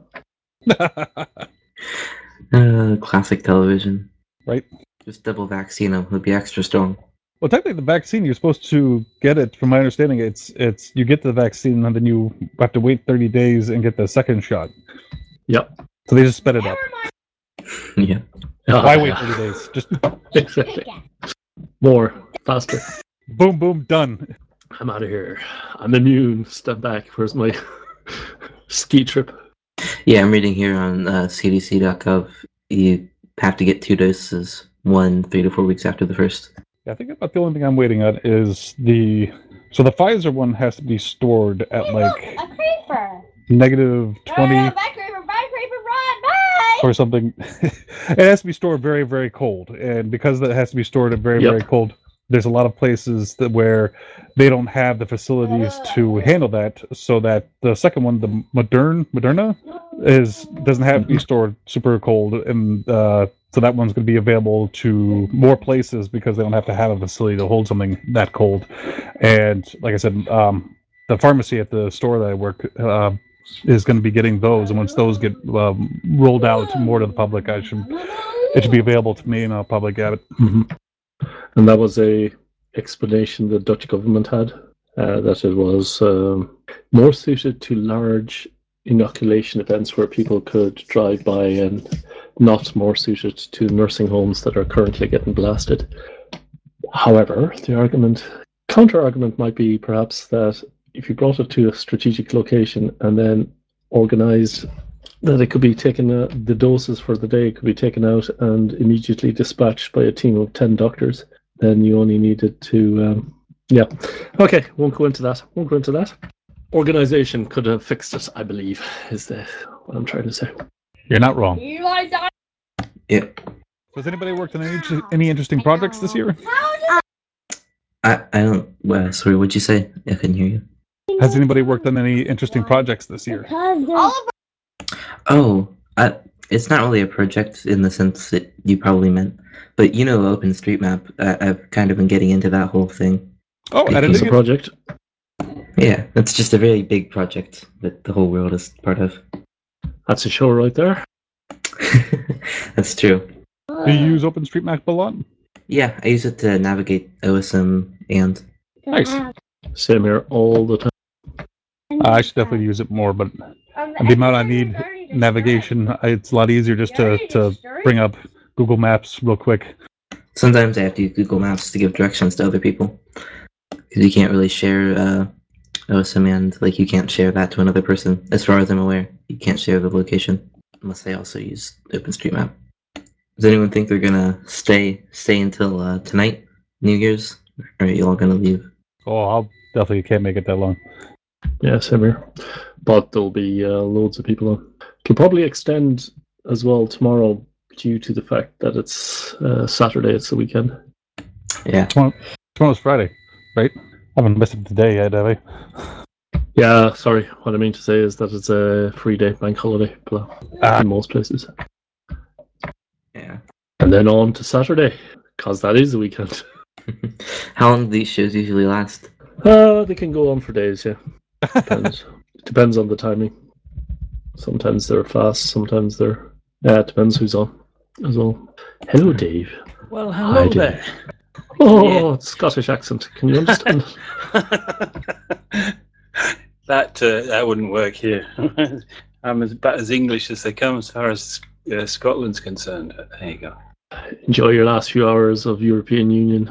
Uh, classic television. Right. Just double vaccine them would be extra strong. Well, technically, the vaccine you're supposed to get it. From my understanding, it's it's you get the vaccine and then you have to wait thirty days and get the second shot. yep. So they just sped it up. Yeah. Why wait thirty days? Just Exactly. More, faster. boom, boom, done. I'm out of here. I'm immune. Step back. Where's my ski trip? Yeah, I'm reading here on uh, C D C dot gov. You have to get two doses, one three to four weeks after the first. I think about the only thing I'm waiting on is the so the Pfizer one has to be stored at like a creeper. negative twenty Uh, bye, creeper. Bye, creeper. Run. Bye. or something. It has to be stored very, very cold, and because it has to be stored at very, Yep. very cold, there's a lot of places that where they don't have the facilities to handle that. So that the second one, the Modern Moderna, is doesn't have to be stored super cold, and uh, so that one's going to be available to more places because they don't have to have a facility to hold something that cold. And like I said, um, the pharmacy at the store that I work uh, is going to be getting those, and once those get um, rolled out more to the public, I should it should be available to me, and I'll probably get it. Mm-hmm. And that was a explanation the Dutch government had, uh, that it was um, more suited to large inoculation events where people could drive by, and not more suited to nursing homes that are currently getting blasted. However, the argument, counter argument might be perhaps that if you brought it to a strategic location and then organized that it could be taken, uh, the doses for the day could be taken out and immediately dispatched by a team of ten doctors, then you only needed to, um, yeah. Okay, won't go into that. Won't go into that. Organization could have fixed it, I believe, is the what I'm trying to say. You're not wrong. Eli died. Yeah. Has anybody worked on any any interesting projects this year? I, I don't. Uh, sorry, what'd you say? I couldn't hear you. Has anybody worked on any interesting projects this year? All of Oh, I it's not really a project in the sense that you probably meant, but you know, OpenStreetMap. I, I've kind of been getting into that whole thing. Oh, Making- It's editing a it? project. Yeah, it's just a very big project that the whole world is part of. That's a show right there. That's true. Do you use OpenStreetMap a lot? Yeah, I use it to navigate O S M and Nice. Same here all the time. I should definitely use it more, but the amount I need navigation, it's a lot easier just to, to bring up Google Maps real quick. sometimes I have to use Google Maps to give directions to other people because you can't really share uh, O S M and like you can't share that to another person. As far as I'm aware, you can't share the location unless they also use OpenStreetMap. Does anyone think they're gonna stay stay until uh, tonight, New Year's, or are you all gonna leave? Oh, I'll definitely can't make it that long. Yeah, same here. But there'll be uh, loads of people on. It'll probably extend as well tomorrow due to the fact that it's uh, Saturday, it's the weekend. Yeah, Tomorrow, tomorrow's Friday, right? I haven't missed it today yet, have I? Yeah, sorry. What I mean to say is that it's a free day, bank holiday Ah. in most places. yeah. And then on to Saturday, because that is the weekend. How long do these shows usually last? Uh, they can go on for days, yeah. Depends. Depends on the timing. Sometimes they're fast, sometimes they're... Yeah, it depends who's on as well. Hello, Dave. Well, hello Hi, Dave. there. Oh, it's Scottish accent. Can you understand? that uh, that wouldn't work here. I'm as about as English as they come as far as uh, Scotland's concerned. There you go. Enjoy your last few hours of European Union.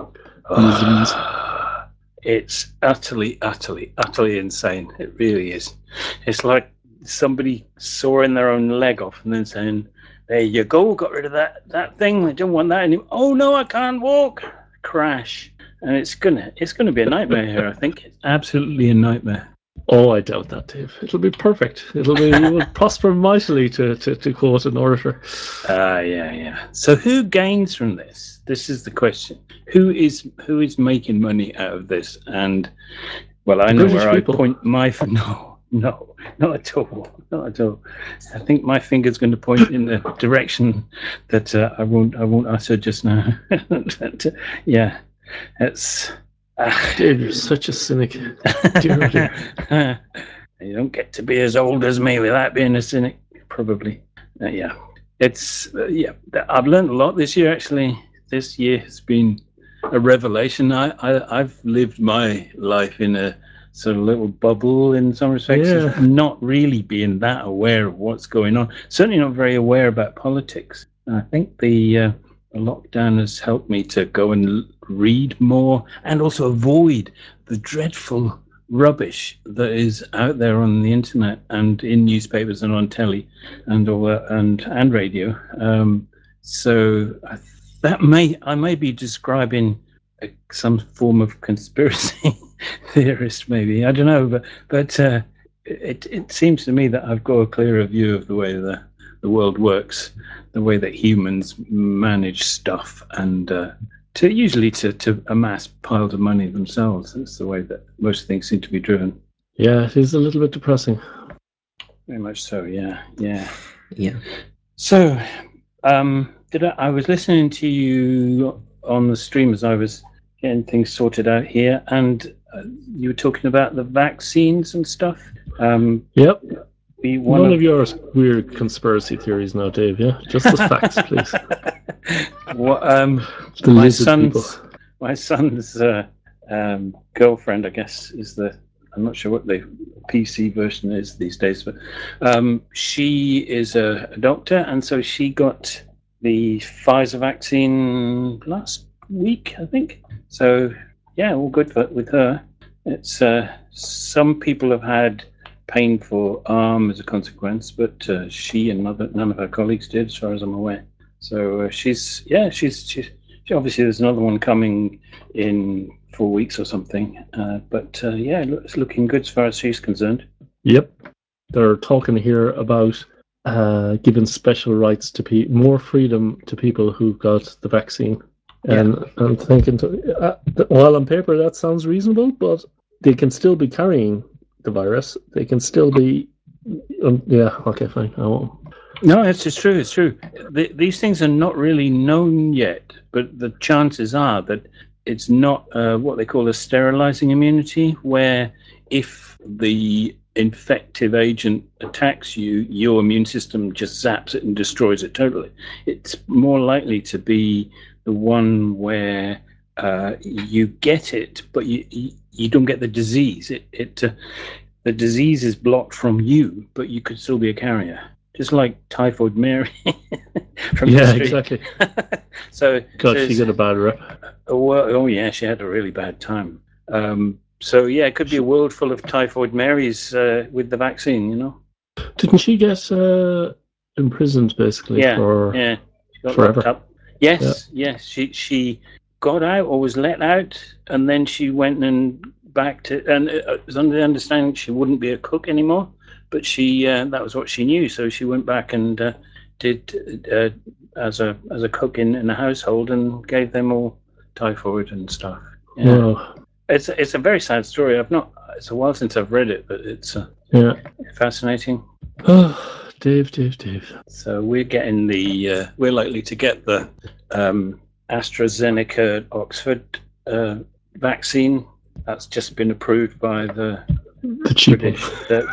Isms. It's utterly, utterly, utterly insane. It really is. It's like somebody sawing their own leg off and then saying, "There you go, got rid of that that thing. I don't want that anymore. Oh no, I can't walk." Crash, and it's gonna it's gonna be a nightmare here. I think it's absolutely a nightmare. Oh, I doubt that, Dave. It'll be perfect. It'll be it will prosper mightily, to, to, to quote an orator. Ah, uh, yeah, yeah. So who gains from this? This is the question. Who is who is making money out of this? And well, I The know British where people. I point my no, no, not at all, not at all. I think my finger's going to point in the direction that uh, I won't I won't utter just now. But, uh, yeah, it's. Uh, Dave, you're such a cynic. Dear, dear. You don't get to be as old as me without being a cynic, probably. Uh, yeah, it's uh, yeah. I've learned a lot this year. Actually, this year has been a revelation. I, I I've lived my life in a sort of little bubble in some respects, Yeah. not really being that aware of what's going on. Certainly not very aware about politics. And I think the. Uh, The lockdown has helped me to go and read more and also avoid the dreadful rubbish that is out there on the internet and in newspapers and on telly and all that, and and radio. Um, so I, that may I may be describing a, some form of conspiracy theorist, maybe I don't know, but but uh, it it seems to me that I've got a clearer view of the way the the world works, the way that humans manage stuff, and uh, to usually to, to amass piles of money themselves. That's the way that most things seem to be driven. Yeah, it is a little bit depressing. Very much so. Yeah, yeah, yeah. So, um, did I? I was listening to you on the stream as I was getting things sorted out here, and uh, you were talking about the vaccines and stuff. Um, yep. Be one None of, of your weird conspiracy theories now, Dave, yeah? Just the facts, please. What, um, the my lizard son's, people. My son's uh, um, girlfriend, I guess, is the, I'm not sure what the P C version is these days, but um, she is a, a doctor, and so she got the Pfizer vaccine last week, I think. So, yeah, all good for, with her. It's uh, some people have had painful arm as a consequence, but uh, she and other, none of her colleagues did, as far as I'm aware. So uh, she's, yeah, she's, she's, she, obviously there's another one coming in four weeks or something. Uh, but uh, yeah, it's looking good as far as she's concerned. Yep. They're talking here about uh, giving special rights to pe- more freedom to people who've got the vaccine. And yeah. I'm thinking, to, uh, well, on paper that sounds reasonable, but they can still be carrying the virus. They can still be, um, yeah, okay, fine. I won't. No, it's, it's true. It's true. The, these things are not really known yet, but the chances are that it's not uh, what they call a sterilizing immunity, where if the infective agent attacks you, your immune system just zaps it and destroys it totally. It's more likely to be the one where uh, you get it, but you, you you don't get the disease. It it uh, the disease is blocked from you, but you could still be a carrier, just like typhoid Mary from Yeah, history. exactly. so, God, so she got a bad rep. oh, well, oh yeah, she had a really bad time. Um, so yeah, it could be a world full of typhoid Marys uh, with the vaccine. You know. Didn't she get uh, imprisoned basically Yeah, for yeah. She got forever? locked up. Yes, yes. She she got out or was let out, and then she went and back to, and it was under the understanding she wouldn't be a cook anymore. But she uh, that was what she knew, so she went back and uh, did uh, as a as a cook in, in a household and gave them all typhoid and stuff. Yeah. Wow. It's it's a very sad story. I've not. It's a while since I've read it, but it's uh, Yeah. fascinating. Oh, Dave, Dave, Dave. So we're getting the uh, we're likely to get the um, AstraZeneca Oxford uh, vaccine. That's just been approved by the The cheap British. one. The,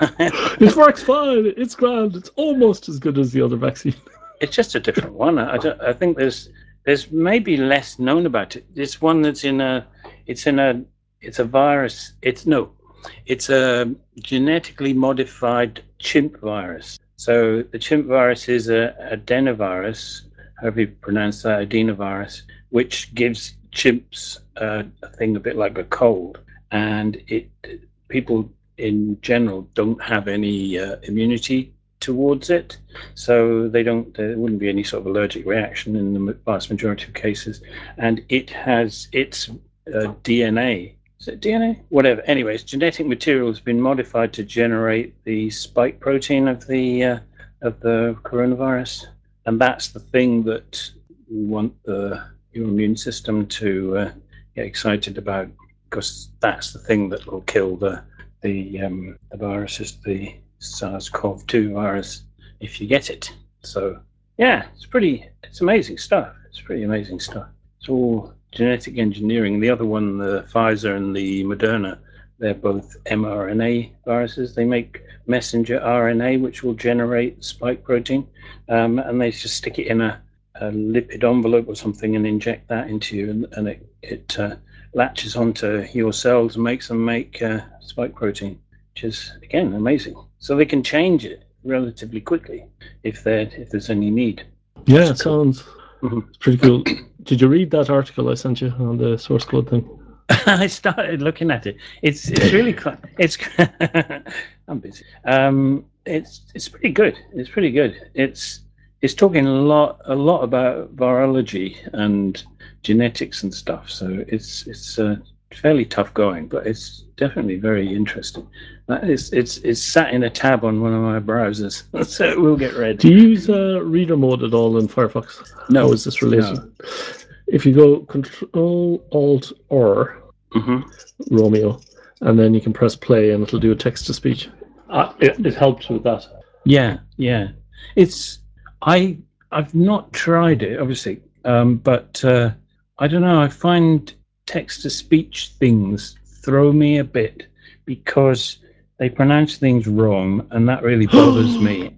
the It works fine. It's grand. It's almost as good as the other vaccine. It's just a different one. I, don't, I think there's there's maybe less known about it. It's one that's in a it's in a it's a virus. It's no, it's a genetically modified chimp virus. So the chimp virus is a adenovirus, however you pronounce that, adenovirus, which gives chimps uh, a thing a bit like a cold, and it people in general don't have any uh, immunity towards it, so they don't. There wouldn't be any sort of allergic reaction in the vast majority of cases, and it has its uh, D N A. Is it D N A? Whatever. Anyways, genetic material has been modified to generate the spike protein of the uh, of the coronavirus, and that's the thing that we want the your immune system to uh, get excited about, because that's the thing that will kill the the um, the virus, is the SARS-CoV two virus if you get it. So yeah, it's pretty. It's amazing stuff. It's pretty amazing stuff. It's all genetic engineering. The other one, the Pfizer and the Moderna, they're both mRNA viruses. They make messenger R N A, which will generate spike protein, um, and they just stick it in a, a lipid envelope or something and inject that into you, and, and it, it uh, latches onto your cells and makes them make uh, spike protein, which is again amazing. So they can change it relatively quickly if there if there's any need. Yeah, it sounds mm-hmm. It's pretty cool. Did you read that article I sent you on the source code thing? I started looking at it. It's it's really it's. I'm busy. Um, it's it's pretty good. It's pretty good. It's it's talking a lot a lot about virology and genetics and stuff. So it's it's uh, fairly tough going, but it's definitely very interesting. That is, it's it's sat in a tab on one of my browsers, so it will get read. Do you use uh, reader mode at all in Firefox? No. How is this related? No. If you go Control Alt or mm-hmm. Romeo, and then you can press play, and it'll do a text to speech. Uh, it, it helps with that. Yeah, yeah. It's I I've not tried it, obviously, um, but uh, I don't know. I find text to speech things throw me a bit because they pronounce things wrong, and that really bothers me.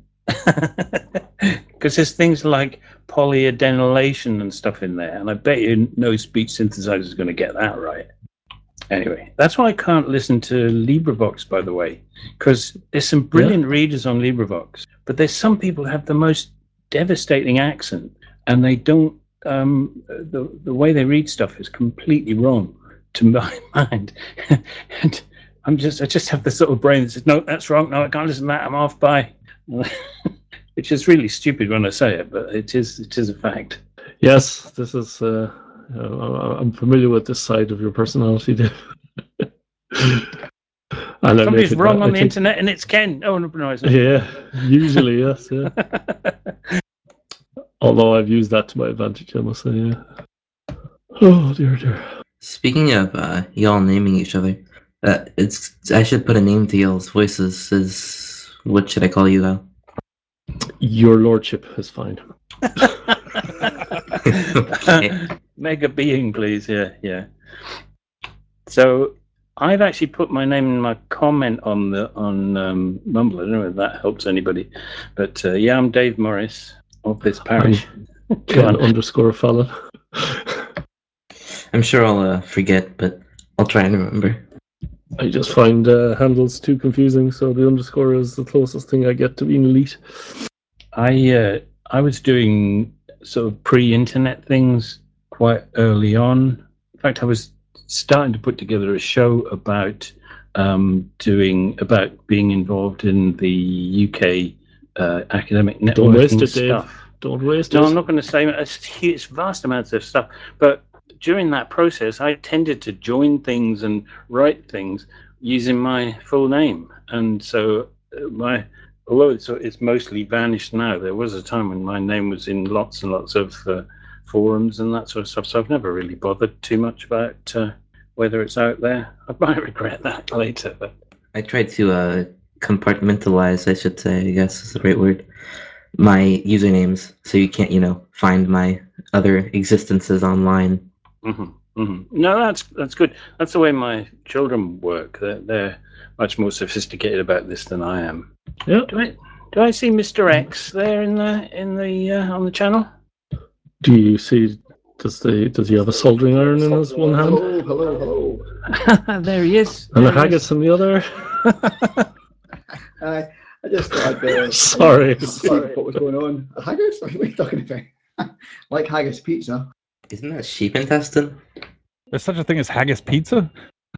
Because there's things like polyadenylation and stuff in there, and I bet you no speech synthesizer is going to get that right. Anyway, that's why I can't listen to LibriVox, by the way, because there's some brilliant yeah. readers on LibriVox, but there's some people who have the most devastating accent, and they don't. Um, the the way they read stuff is completely wrong to my mind, and I'm just I just have this little brain that says, no, that's wrong. No, I can't listen to that. I'm off. Bye. Which is really stupid when I say it, but it is it is a fact. Yes, this is. Uh, uh, I'm familiar with this side of your personality, Dave. And somebody's wrong on I the think... internet, and it's Ken. Oh no, no, it's not. Yeah, usually yes. Yeah. Although I've used that to my advantage, I must say. Yeah. Oh dear, dear. Speaking of uh, y'all naming each other, uh, it's I should put a name to y'all's voices. Is what should I call you, Al? Your lordship is fine. Okay. Make a being, please. Yeah, yeah. So I've actually put my name in my comment on the on um, Mumble. I don't know if that helps anybody, but uh, yeah, I'm Dave Morris of this parish. Go Ken on. underscore Fallon. I'm sure I'll uh, forget, but I'll try and remember. I just find uh, handles too confusing, so the underscore is the closest thing I get to being elite. I uh, I was doing sort of pre-internet things quite early on. In fact, I was starting to put together a show about um, doing about being involved in the U K uh, academic networking Don't waste it, Dave. stuff. Don't waste No, it. I'm not going to say it's huge, vast amounts of stuff. But during that process, I tended to join things and write things using my full name, and so uh, my although it's it's mostly vanished now. There was a time when my name was in lots and lots of uh, forums and that sort of stuff. So I've never really bothered too much about uh, whether it's out there. I might regret that later. But I tried to uh, compartmentalize, I should say, I guess is the right word, my usernames so you can't, you know, find my other existences online. Mm-hmm, mm-hmm. No, that's that's good. That's the way my children work. They're, they're much more sophisticated about this than I am. Yeah. Do I do I see Mister X there in the in the uh, on the channel? Do you see? Does the does he have a soldering iron in his one hand? Hello, hello, hello. There he is. And There a he haggis is. in the other? I, I just thought I'd uh, Sorry. see what was going on. A haggis? What are you talking about? Like haggis pizza. Isn't that sheep intestine? There's such a thing as haggis pizza?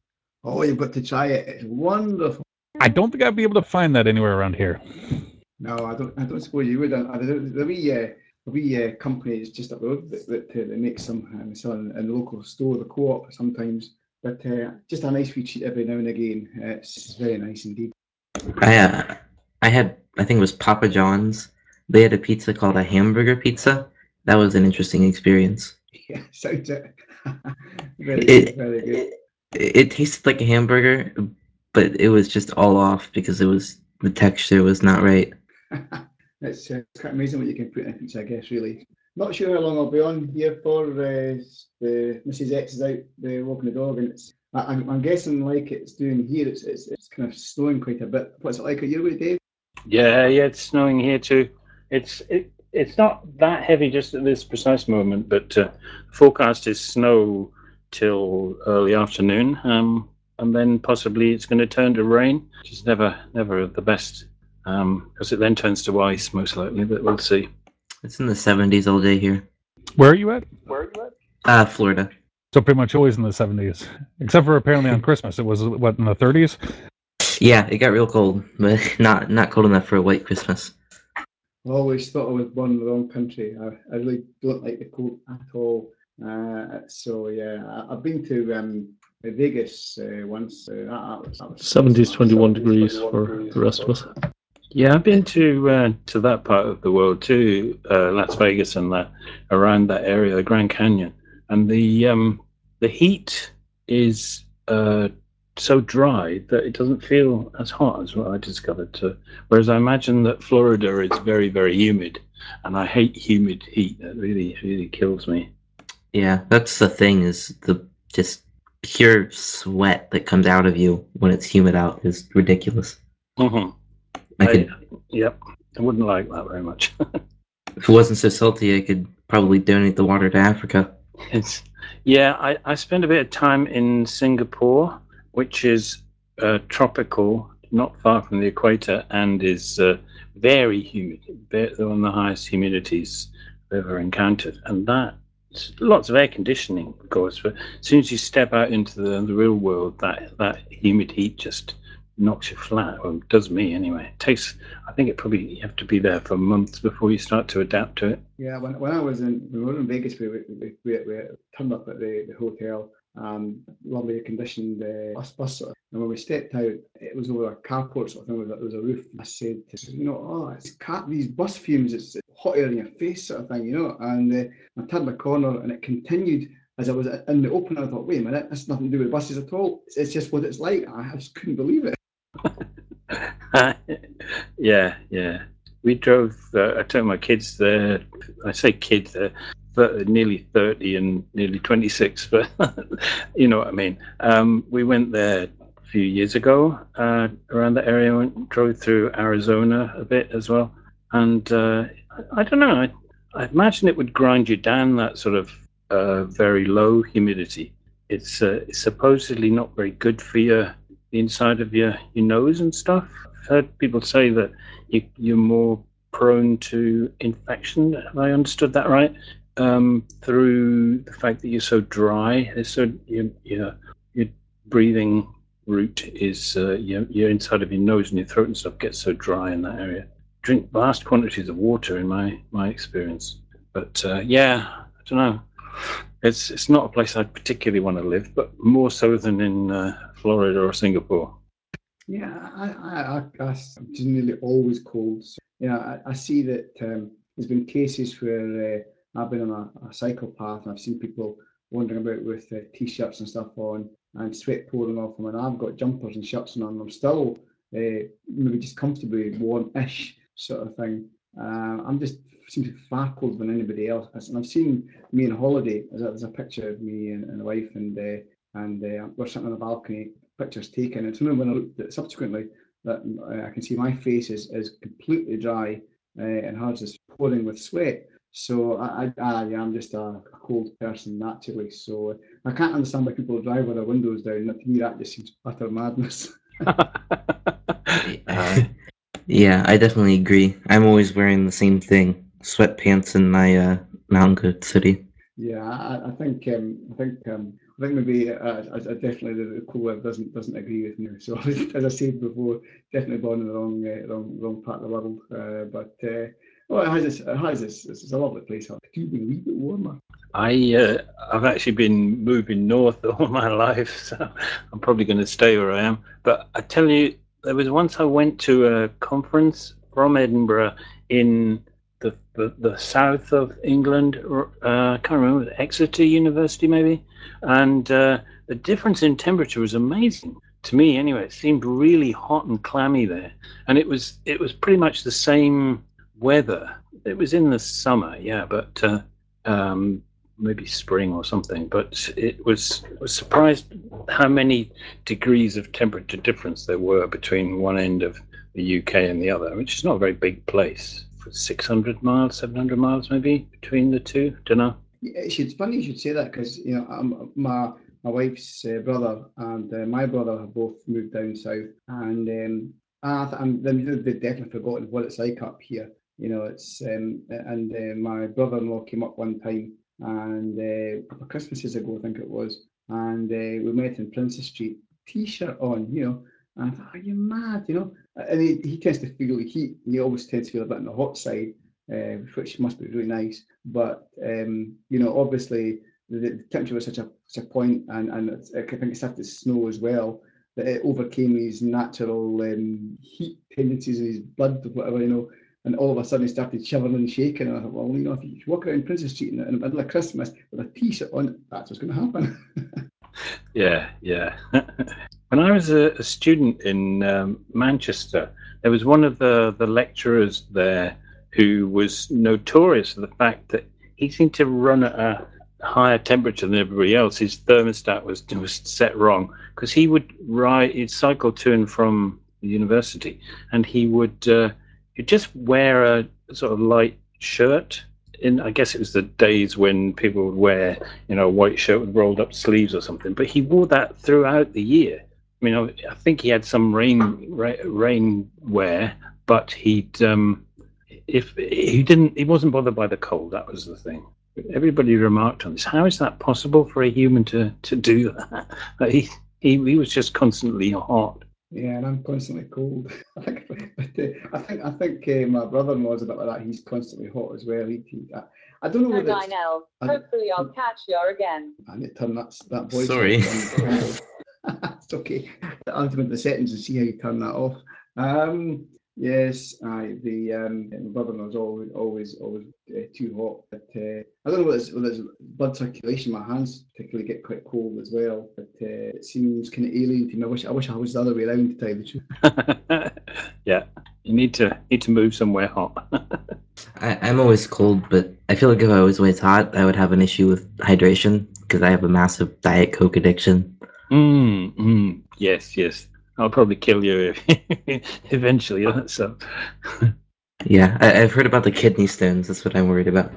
Oh, you've got to try it. It's wonderful. I don't think I'd be able to find that anywhere around here. No, I don't. I don't suppose you would. Uh, the, the wee, uh, the wee uh, company is just up the road that that, uh, that makes some and sell in, in the local store, the co-op sometimes. But uh, just a nice wee treat every now and again. Uh, it's, it's very nice indeed. I uh, I had, I think it was Papa John's. They had a pizza called a hamburger pizza. That was an interesting experience. Yeah, sounds it. Very It, good. Very good. it it tasted like a hamburger, but it was just all off because it was the texture was not right. It's, uh, it's quite amazing what you can put in a pizza, I guess, really. Not sure how long I'll be on here for. Uh, the Missus X is out uh, walking the dog, and it's. I, I'm, I'm guessing like it's doing here. It's, it's it's kind of snowing quite a bit. What's it like at your way, Dave? Yeah, yeah, it's snowing here too. It's it, it's not that heavy just at this precise moment, but uh, forecast is snow till early afternoon, um, and then possibly it's going to turn to rain, which is never never the best, because um, it then turns to ice most likely. But we'll see. It's in the seventies all day here. Where are you at? Uh, Florida. So pretty much always in the seventies. Except for apparently on Christmas. It was, what, in the thirties? Yeah, it got real cold, but not not cold enough for a white Christmas. I always thought I was born in the wrong country. I, I really don't like the cold at all. Uh, so yeah, I, I've been to um, Vegas uh, once. Uh, that, that was, that was seventies, twenty-one degrees for the rest of us. Yeah, I've been to uh, to that part of the world too, uh, Las Vegas and that around that area, the Grand Canyon, and the um, the heat is uh, so dry that it doesn't feel as hot as what I discovered. So, whereas I imagine that Florida is very very humid, and I hate humid heat. That really really kills me. Yeah, that's the thing is the just pure sweat that comes out of you when it's humid out is ridiculous. Mm-hmm. I I, could, yep, I wouldn't like that very much. if it wasn't so salty, I could probably donate the water to Africa. It's, yeah, I, I spent a bit of time in Singapore, which is uh, tropical, not far from the equator, and is uh, very humid, very, one of the highest humidities I've ever encountered. And that, lots of air conditioning, of course, but as soon as you step out into the, the real world, that, that humid heat just knocks you flat. Well, it does me anyway. It takes, I think it probably, you have to be there for months before you start to adapt to it. Yeah, when, when I was in when we were in Vegas, we we, we, we, we turned up at the, the hotel, um, lovely air conditioned uh, bus bus, and when we stepped out, it was over a carport sort of thing. There was a roof. I said, to, you know, oh, it's cat these bus fumes. It's hot air in your face, sort of thing, you know. And uh, I turned the corner, and it continued as I was in the open. I thought, wait a minute, that's nothing to do with buses at all. It's, it's just what it's like. I just couldn't believe it. yeah, yeah. we drove. Uh, I took my kids there. I say kids, they're th- nearly thirty and nearly twenty-six, but you know what I mean. Um, we went there a few years ago uh, around that area. Went, drove through Arizona a bit as well, and uh, I, I don't know. I, I imagine it would grind you down. That sort of uh, very low humidity. It's, uh, it's supposedly not very good for your the inside of your, your nose and stuff. I've heard people say that you, you're more prone to infection. Have I understood that right? Um, through the fact that you're so dry, so your your, your breathing route is uh, your your inside of your nose and your throat and stuff gets so dry in that area. Drink vast quantities of water, in my my experience. But uh, yeah, I don't know. It's it's not a place I'd particularly want to live, but more so than in uh, Florida or Singapore. Yeah, I, I, I, I'm generally always cold. So, yeah, I, I see that um, there's been cases where uh, I've been on a, a cycle path and I've seen people wandering about with uh, t-shirts and stuff on and sweat pouring off them, and I've got jumpers and shirts on, and I'm still uh, maybe just comfortably warm-ish sort of thing. Uh, I'm just seem to be far colder than anybody else, and I've seen me on holiday. There's a, there's a picture of me and, and a wife, and uh, and uh, we're sitting on the balcony. Pictures taken. It's only when I looked at it subsequently that uh, I can see my face is, is completely dry uh, and hers is pouring with sweat. So I, I, I I'm just a, a cold person naturally. So I can't understand why people drive with their windows down. To me, that just seems utter madness. uh, yeah, I definitely agree. I'm always wearing the same thing: sweatpants in my uh, Mountain Goat city. Yeah, I, I think um, I think um, I think maybe uh, I, I definitely the caller doesn't doesn't agree with me. So as I said before, definitely born in the wrong uh, wrong wrong part of the world. Uh, but uh, well, it has its, it has its, it's a lovely place. It could be a wee bit warmer. I uh, I've actually been moving north all my life, so I'm probably going to stay where I am. But I tell you, there was once I went to a conference from Edinburgh in the the, the south of England. Uh, I can't remember, Exeter University maybe, and uh, the difference in temperature was amazing to me. Anyway, it seemed really hot and clammy there, and it was it was pretty much the same weather. It was in the summer, yeah, but. Uh, um, maybe spring or something, but it was I was surprised how many degrees of temperature difference there were between one end of the U K and the other, which is not a very big place. six hundred miles, seven hundred miles maybe between the two. Don't know. Yeah, it's funny you should say that because you know um, my my wife's uh, brother and uh, my brother have both moved down south, and um, I th- I'm, they've definitely forgotten what it's like up here. You know, it's um, and uh, my brother-in-law came up one time, and uh, a couple of Christmases ago, I think it was, and uh, we met in Princess Street, t-shirt on, you know, and I thought, are you mad? You know, and he, he tends to feel the heat. He always tends to feel a bit on the hot side, uh, which must be really nice. But um, you know, obviously the, the temperature was such a such a point, and and it's, I think it started to snow as well, that it overcame his natural um, heat tendencies in his blood or whatever, you know. And all of a sudden, he started shivering and shaking. And I thought, well, you know, if you walk around Princess Street in, in the middle of Christmas with a t-shirt on, that's what's going to happen. Yeah, yeah. When I was a, a student in um, Manchester, there was one of the, the lecturers there who was notorious for the fact that he seemed to run at a higher temperature than everybody else. His thermostat was was set wrong because he would ride, he'd cycle to and from the university, and he would uh, he'd just wear a sort of light shirt. In I guess it was the days when people would wear, you know, a white shirt with rolled up sleeves or something. But he wore that throughout the year. I mean, I, I think he had some rain ra- rain wear, but he'd um, if he didn't, he wasn't bothered by the cold. That was the thing. Everybody remarked on this. How is that possible for a human to to do that? he he he was just constantly hot. Yeah, and I'm constantly cold. I think, but, uh, I think, I think uh, my brother-in-law's a bit like that. He's constantly hot as well. He, he, I, I don't know whether it's, I, Hopefully I'll catch you again. I need to turn that that voice Sorry. off. On, it's okay. I'll have to go into the settings and see how you turn that off. Um, yes, I the um, my brother-in-law's always always always uh, too hot. But uh, I don't know whether it's, whether it's blood circulation. My hands particularly get quite cold as well. But uh, it seems kind of alien to me. I wish I wish I was the other way around to tell you the truth. Yeah. You need to need to move somewhere hot. I, I'm always cold, but I feel like if I was always hot, I would have an issue with hydration because I have a massive Diet Coke addiction. Mm, mm, yes, yes. I'll probably kill you eventually. So, Yeah, I, I've heard about the kidney stones. That's what I'm worried about.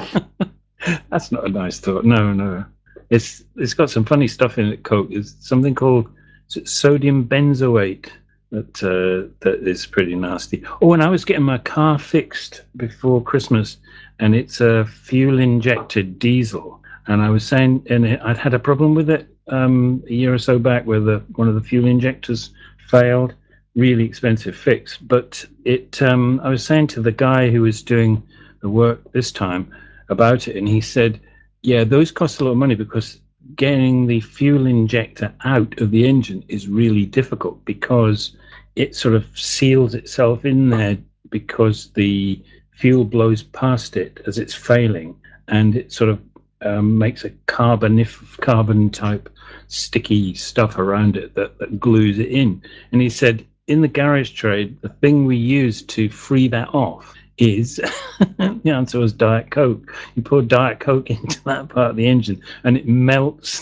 that's not a nice thought. No, no. It's it's got some funny stuff in it. Coke is something called sodium benzoate that uh, that is pretty nasty. Oh, and I was getting my car fixed before Christmas, and it's a fuel injected diesel. And I was saying, and it, I'd had a problem with it um, a year or so back, where the one of the fuel injectors failed. Really expensive fix, but it. Um, I was saying to the guy who was doing the work this time about it, and he said, "Yeah, those cost a lot of money because getting the fuel injector out of the engine is really difficult because it sort of seals itself in there because the fuel blows past it as it's failing, and it sort of um, makes a carbon carbon type sticky stuff around it that, that glues it in." And he said, in the garage trade, the thing we use to free that off is the answer was Diet Coke. You pour Diet Coke into that part of the engine and it melts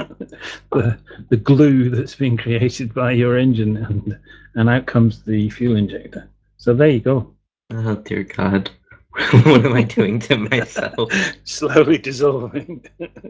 the, the glue that's been created by your engine, and, and out comes the fuel injector. So there you go. Oh, dear God. What am I doing to myself? Slowly dissolving.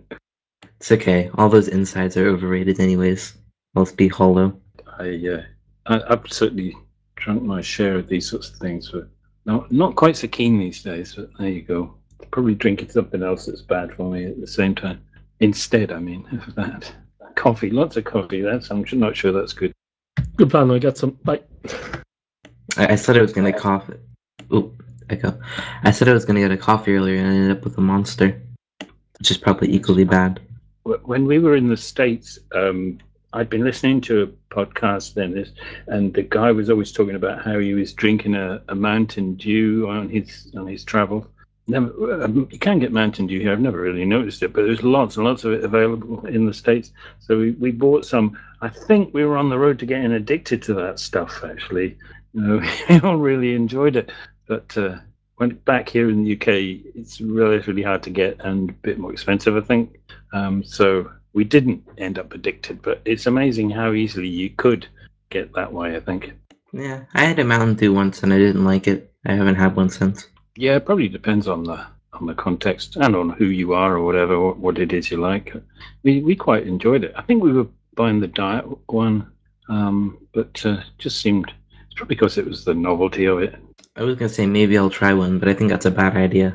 It's okay. All those insides are overrated anyways. Let's be hollow. I, uh, I absolutely drunk my share of these sorts of things, but not, not quite so keen these days, but there you go. Probably drinking something else that's bad for me at the same time. Instead, I mean, of that. Coffee, lots of coffee. That's I'm not sure that's good. Good plan. I got some. Bye. I, I said I was gonna coffee. Oop, echo. I said I was gonna get a coffee earlier and I ended up with a Monster, which is probably equally bad. When we were in the States, um, I'd been listening to a podcast then, and the guy was always talking about how he was drinking a, a Mountain Dew on his on his travel. Never, um, you can get Mountain Dew here. I've never really noticed it, but there's lots and lots of it available in the States. So we, we bought some. I think we were on the road to getting addicted to that stuff, actually. You know, we all really enjoyed it. But uh, when back here in the U K, it's relatively hard to get and a bit more expensive, I think. Um, so we didn't end up addicted, but it's amazing how easily you could get that way, I think. Yeah, I had a Mountain Dew once and I didn't like it. I haven't had one since. Yeah, it probably depends on the on the context and on who you are or whatever, what, what it is you like. We we quite enjoyed it. I think we were buying the diet one, um, but uh, just seemed it's probably because it was the novelty of it. I was gonna say maybe I'll try one, but I think that's a bad idea.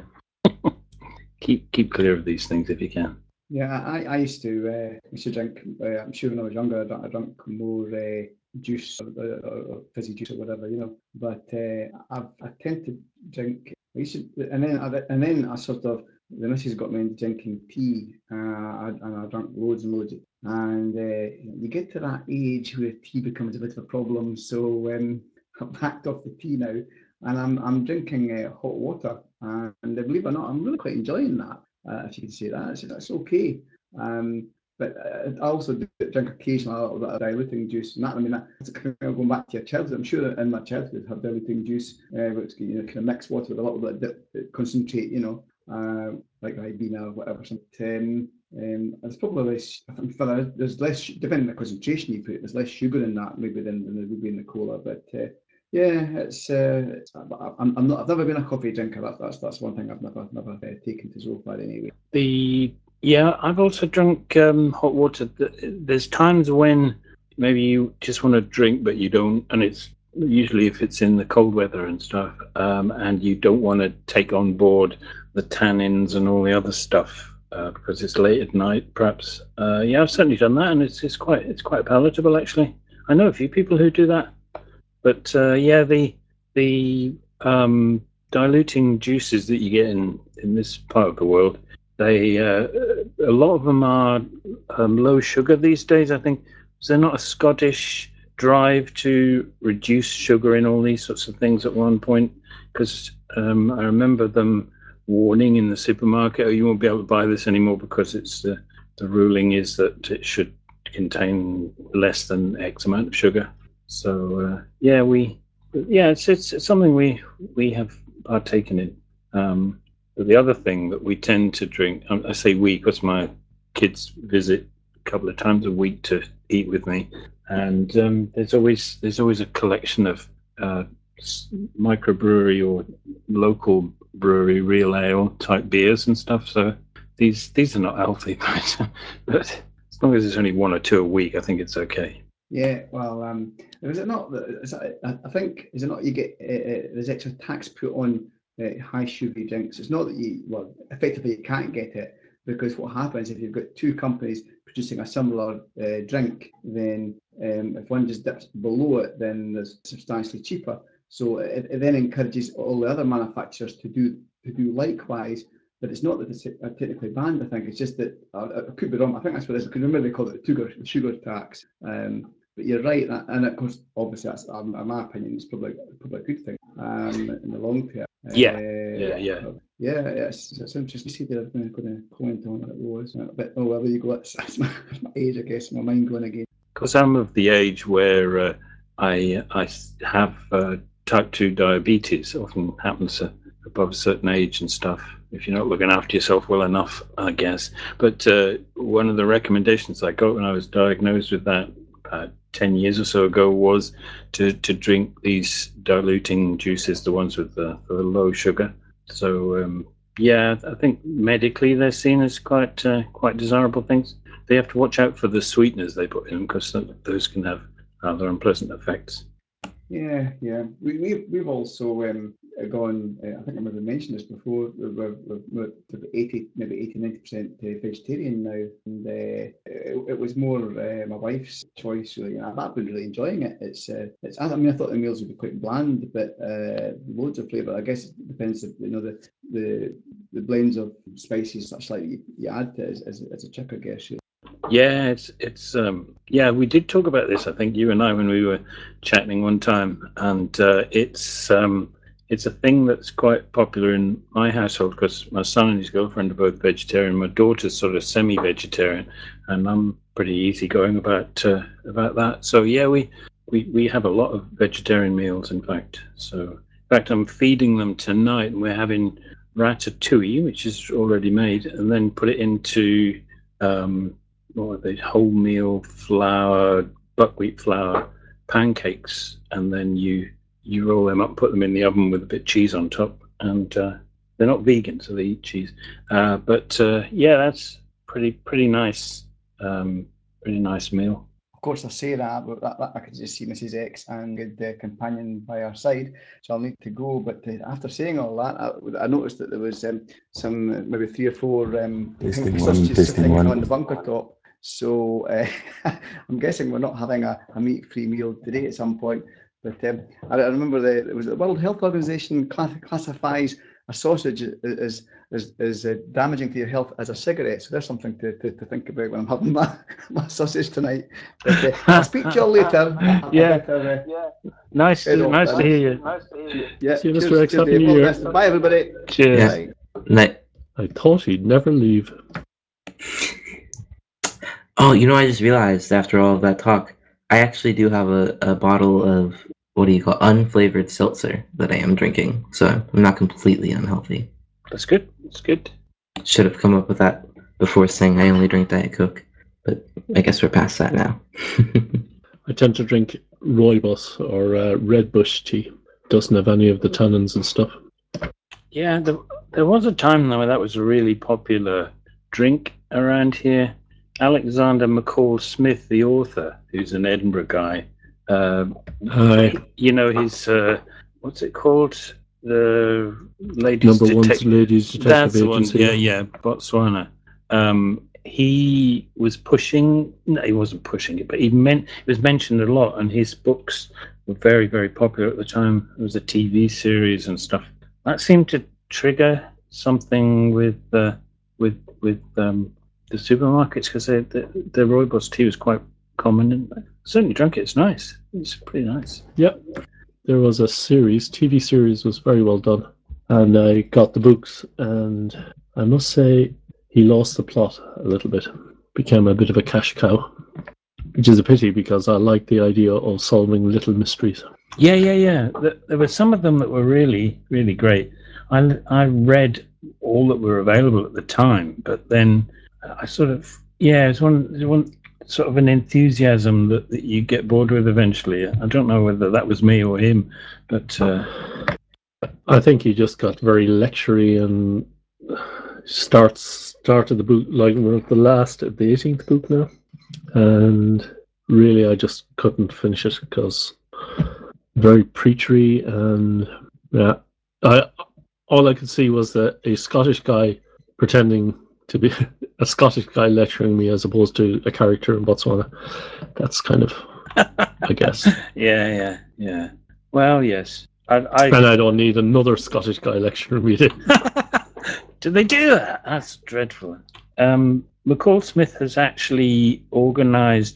keep keep clear of these things if you can. Yeah, I, I used to uh, used to drink. Uh, I'm sure when I was younger, I drank, I drank more uh, juice or, or, or fizzy juice or whatever, you know. But uh, I I tend to drink. I used to, and then I, and then I sort of the missus got me into drinking tea, uh, and I drank loads and loads. Of, and uh, you get to that age where tea becomes a bit of a problem. So um, I've backed off the tea now, and I'm I'm drinking uh, hot water. And believe it or not, I'm really quite enjoying that. Uh, if you can say that, so that's okay. Um, but uh, I also do drink occasionally a little bit of diluting juice. And that, I mean, that's kind of going back to your childhood. I'm sure in my childhood, I had diluting juice, uh, which you know, kind of mixed water with a little bit of dip, concentrate, you know, uh, like Ribena or whatever. Something. Um, there's probably less. For there's less, depending on the concentration you put, there's less sugar in that maybe than, than there would be in the cola. But uh, yeah, it's. Uh, it's I'm, I'm not. I've never been a coffee drinker. That, that's that's one thing I've never never uh, taken to so far anyway. The yeah, I've also drunk um, hot water. There's times when maybe you just want to drink, but you don't, and it's usually if it's in the cold weather and stuff, um, and you don't want to take on board the tannins and all the other stuff uh, because it's late at night. Perhaps, uh, yeah, I've certainly done that, and it's it's quite it's quite palatable actually. I know a few people who do that. But uh, yeah, the the um, diluting juices that you get in, in this part of the world, they uh, a lot of them are um, low sugar these days. I think is there not a Scottish drive to reduce sugar in all these sorts of things at one point? Because um, I remember them warning in the supermarket, "Oh, you won't be able to buy this anymore because it's uh, the ruling is that it should contain less than X amount of sugar." So uh, yeah, we but yeah, it's, it's it's something we we have partaken in. Um, but the other thing that we tend to drink, um, I say we because my kids visit a couple of times a week to eat with me, and um, there's always there's always a collection of uh, microbrewery or local brewery real ale type beers and stuff. So these these are not healthy, but, but as long as it's only one or two a week, I think it's okay. Yeah, well, um, is it not? Is it, I think is it not? You get uh, uh, there's extra tax put on uh, high sugary drinks. It's not that you well, effectively you can't get it because what happens if you've got two companies producing a similar uh, drink, then um, if one just dips below it, then there's substantially cheaper. So it, it then encourages all the other manufacturers to do to do likewise. But it's not that it's technically banned. I think it's just that uh, I could be wrong. I think that's what it is. Because remember they call it the sugar, the sugar tax. Um, But you're right, and of course, obviously, that's, um, in my opinion, it's probably probably a good thing um, in the long term. Yeah, uh, yeah, yeah, yeah. It's, it's interesting. You see, that I'm going to comment on what it was, but oh well, there you go. That's, that's, my, that's my age, I guess. My mind going again. Because I'm of the age where uh, I I have uh, type two diabetes. Often happens uh, above a certain age and stuff. If you're not looking after yourself well enough, I guess. But uh, one of the recommendations I got when I was diagnosed with that uh, ten years or so ago was to, to drink these diluting juices, the ones with the, the low sugar. So um, yeah, I think medically they're seen as quite uh, quite desirable things. They have to watch out for the sweeteners they put in because those can have rather unpleasant effects. Yeah, yeah. We, we, we've also um, gone, uh, I think I maybe mentioned this before, we're, we're, we're eighty, maybe eighty, ninety percent vegetarian now. And uh, it, it was more uh, my wife's choice, really. And I've been really enjoying it. It's, uh, it's. I mean, I thought the meals would be quite bland, but uh, loads of flavour. I guess it depends, you know, the the, the blends of spices such like you, you add to it as, as, as a chip, I guess. Yeah. Yeah, it's it's um yeah, we did talk about this, I think you and I, when we were chatting one time, and uh, it's um it's a thing that's quite popular in my household because my son and his girlfriend are both vegetarian. My daughter's sort of semi-vegetarian, and I'm pretty easygoing about uh, about that. So yeah, we, we we have a lot of vegetarian meals, in fact. So in fact, I'm feeding them tonight, and we're having ratatouille, which is already made, and then put it into um. Or the wholemeal flour, buckwheat flour pancakes, and then you you roll them up, put them in the oven with a bit of cheese on top, and uh, they're not vegan, so they eat cheese. Uh, but uh, yeah, that's pretty pretty nice, um, pretty nice meal. Of course, I say that, but that, that, I could just see Missus X and good uh, companion by our side, so I'll need to go. But uh, after saying all that, I, I noticed that there was um, some uh, maybe three or four um, sausages sitting on the bunker top. So uh, I'm guessing we're not having a, a meat-free meal today at some point. But um, I, I remember the it was the World Health Organization class, classifies a sausage as is is uh, damaging to your health as a cigarette. So there's something to, to, to think about when I'm having my, my sausage tonight. But uh, I'll speak to you all later. Yeah. Better, uh, yeah. Nice, to, nice to hear you. Nice to hear you. Yeah. See you, Cheers, Mister X. cheers, Happy Dave. New Year. Bye, everybody. Cheers. Yeah. Night. I thought he'd never leave. Oh, you know, I just realized after all of that talk, I actually do have a, a bottle of, what do you call, unflavored seltzer that I am drinking. So I'm not completely unhealthy. That's good. That's good. Should have come up with that before saying I only drink Diet Coke. But I guess we're past that now. I tend to drink rooibos or uh, red bush tea. Doesn't have any of the tannins and stuff. Yeah, there, there was a time though where that was a really popular drink around here. Alexander McCall Smith, the author, who's an Edinburgh guy, uh, Aye. you know his uh, what's it called? The ladies Number detec- one's ladies detective That's the agency. one. Yeah, yeah, Botswana. Um, he was pushing. No, he wasn't pushing it, but he meant it was mentioned a lot, and his books were very, very popular at the time. It was a T V series and stuff. That seemed to trigger something with uh, with with um, the supermarkets because the the rooibos tea was quite common. And I certainly drank it. It's nice. It's pretty nice. Yep. There was a series, T V series was very well done. And I got the books, and I must say he lost the plot a little bit. Became a bit of a cash cow, which is a pity because I like the idea of solving little mysteries. Yeah, yeah, yeah. There, there were some of them that were really, really great. I, I read all that were available at the time, but then I sort of, yeah, it's one, it's one sort of an enthusiasm that, that you get bored with eventually. I don't know whether that was me or him, but uh, I think he just got very lectury and starts started the book like we're at the last, the eighteenth book now, and really I just couldn't finish it because very preachery and yeah, I all I could see was that a Scottish guy pretending to be a Scottish guy lecturing me as opposed to a character in Botswana. That's kind of, I guess. yeah, yeah, yeah. Well, yes. I, I... And I don't need another Scottish guy lecturing me. Do they do that? That's dreadful. Um, McCall Smith has actually organised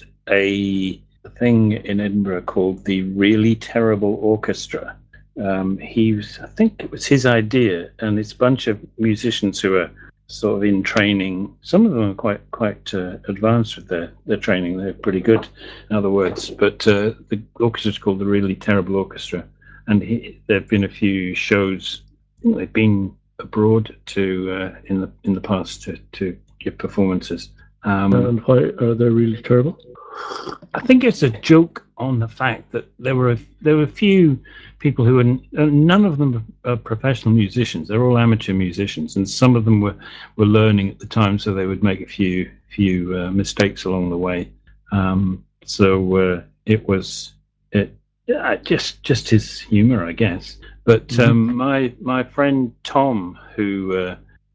a thing in Edinburgh called the Really Terrible Orchestra. Um, he was, I think it was his idea, and it's a bunch of musicians who are sort of in training. Some of them are quite quite uh, advanced with their, their training. They're pretty good, in other words. But uh, the orchestra is called the Really Terrible Orchestra, and he, there have been a few shows. They've been abroad to uh, in the in the past to, to give performances. Um, and why are they really terrible? I think it's a joke on the fact that there were a, there were a few people who are none of them are professional musicians. They're all amateur musicians, and some of them were, were learning at the time, so they would make a few few uh, mistakes along the way. Um, so uh, it was it uh, just just his humor, I guess. But Mm-hmm. um, my my friend Tom, who uh,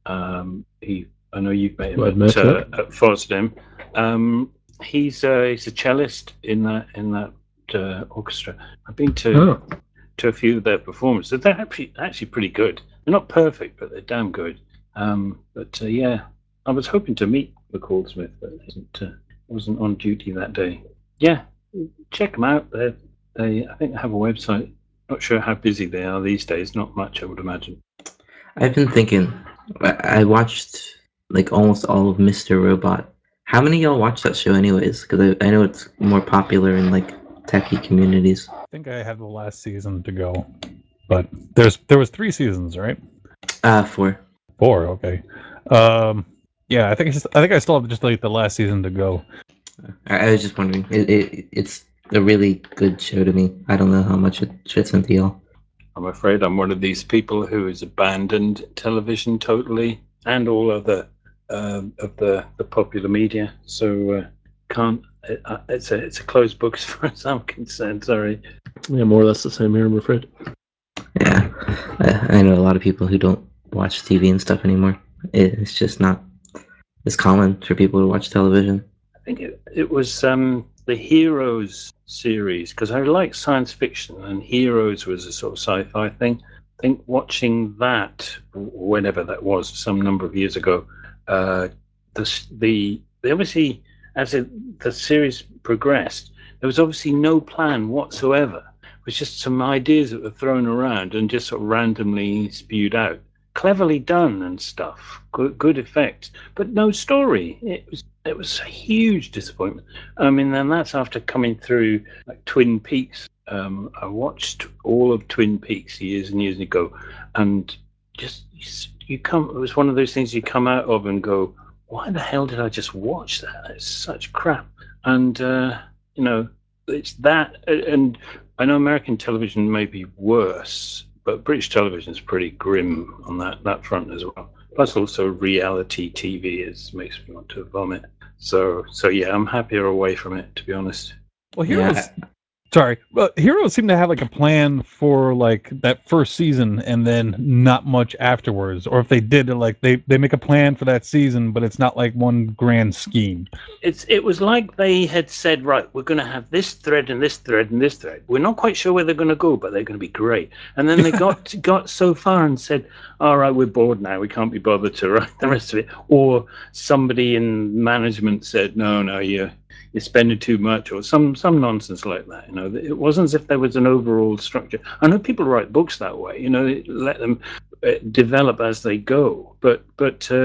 um, he I know you've met him Well, at, met, uh, yeah. at Fosdem. Um, he's uh, he's a cellist in that in that uh, orchestra. I've been to Oh. to a few of their performances. They're actually actually pretty good. They're not perfect, but they're damn good. Um, but uh, yeah, I was hoping to meet McCall Smith, but he wasn't, uh, wasn't on duty that day. Yeah, check them out. They they I think they have a website. Not sure how busy they are these days. Not much, I would imagine. I've been thinking. I I watched like almost all of Mister Robot. How many of y'all watch that show, anyways? Because I, I know it's more popular in like techie communities. I think I have the last season to go, but there's there was three seasons, right? Uh, four. Four, okay. Um, yeah, I think it's just, I think I still have just like the last season to go. I, I was just wondering. It, it it's a really good show to me. I don't know how much it fits into y'all. I'm afraid I'm one of these people who has abandoned television totally and all other uh, of the, the popular media. So uh, can't. Uh, it's a it's a closed book as far as I'm concerned. Sorry. Yeah, more or less the same here, I'm afraid. Yeah, I, I know a lot of people who don't watch T V and stuff anymore. It, it's just not as common for people to watch television. I think it, it was um, the Heroes series, because I like science fiction, and Heroes was a sort of sci-fi thing. I think watching that, whenever that was, some number of years ago, uh, the the they obviously, as it, the series progressed, there was obviously no plan whatsoever. It was just some ideas that were thrown around and just sort of randomly spewed out. Cleverly done and stuff, good, good effect, but no story. It was it was a huge disappointment. I mean, and that's after coming through like Twin Peaks. Um, I watched all of Twin Peaks years and years ago, and just you come. It was one of those things you come out of and go, "Why the hell did I just watch that? It's such crap." And uh, you know, it's that. And I know American television may be worse, but British television is pretty grim on that, that front as well. Plus, also reality T V is makes me want to vomit. So, so yeah, I'm happier away from it, to be honest. Well, Heroes. Yeah. Sorry, but Heroes seem to have like a plan for like that first season and then not much afterwards. Or if they did, like they they make a plan for that season, but it's not like one grand scheme. It's it was like they had said, right, we're going to have this thread and this thread and this thread. We're not quite sure where they're going to go, but they're going to be great. And then they got got so far and said, all right, we're bored now. We can't be bothered to write the rest of it. Or somebody in management said, no, no, you you're spending too much, or some some nonsense like that. You know, it wasn't as if there was an overall structure. I know people write books that way. You know, let them uh, develop as they go. But but uh,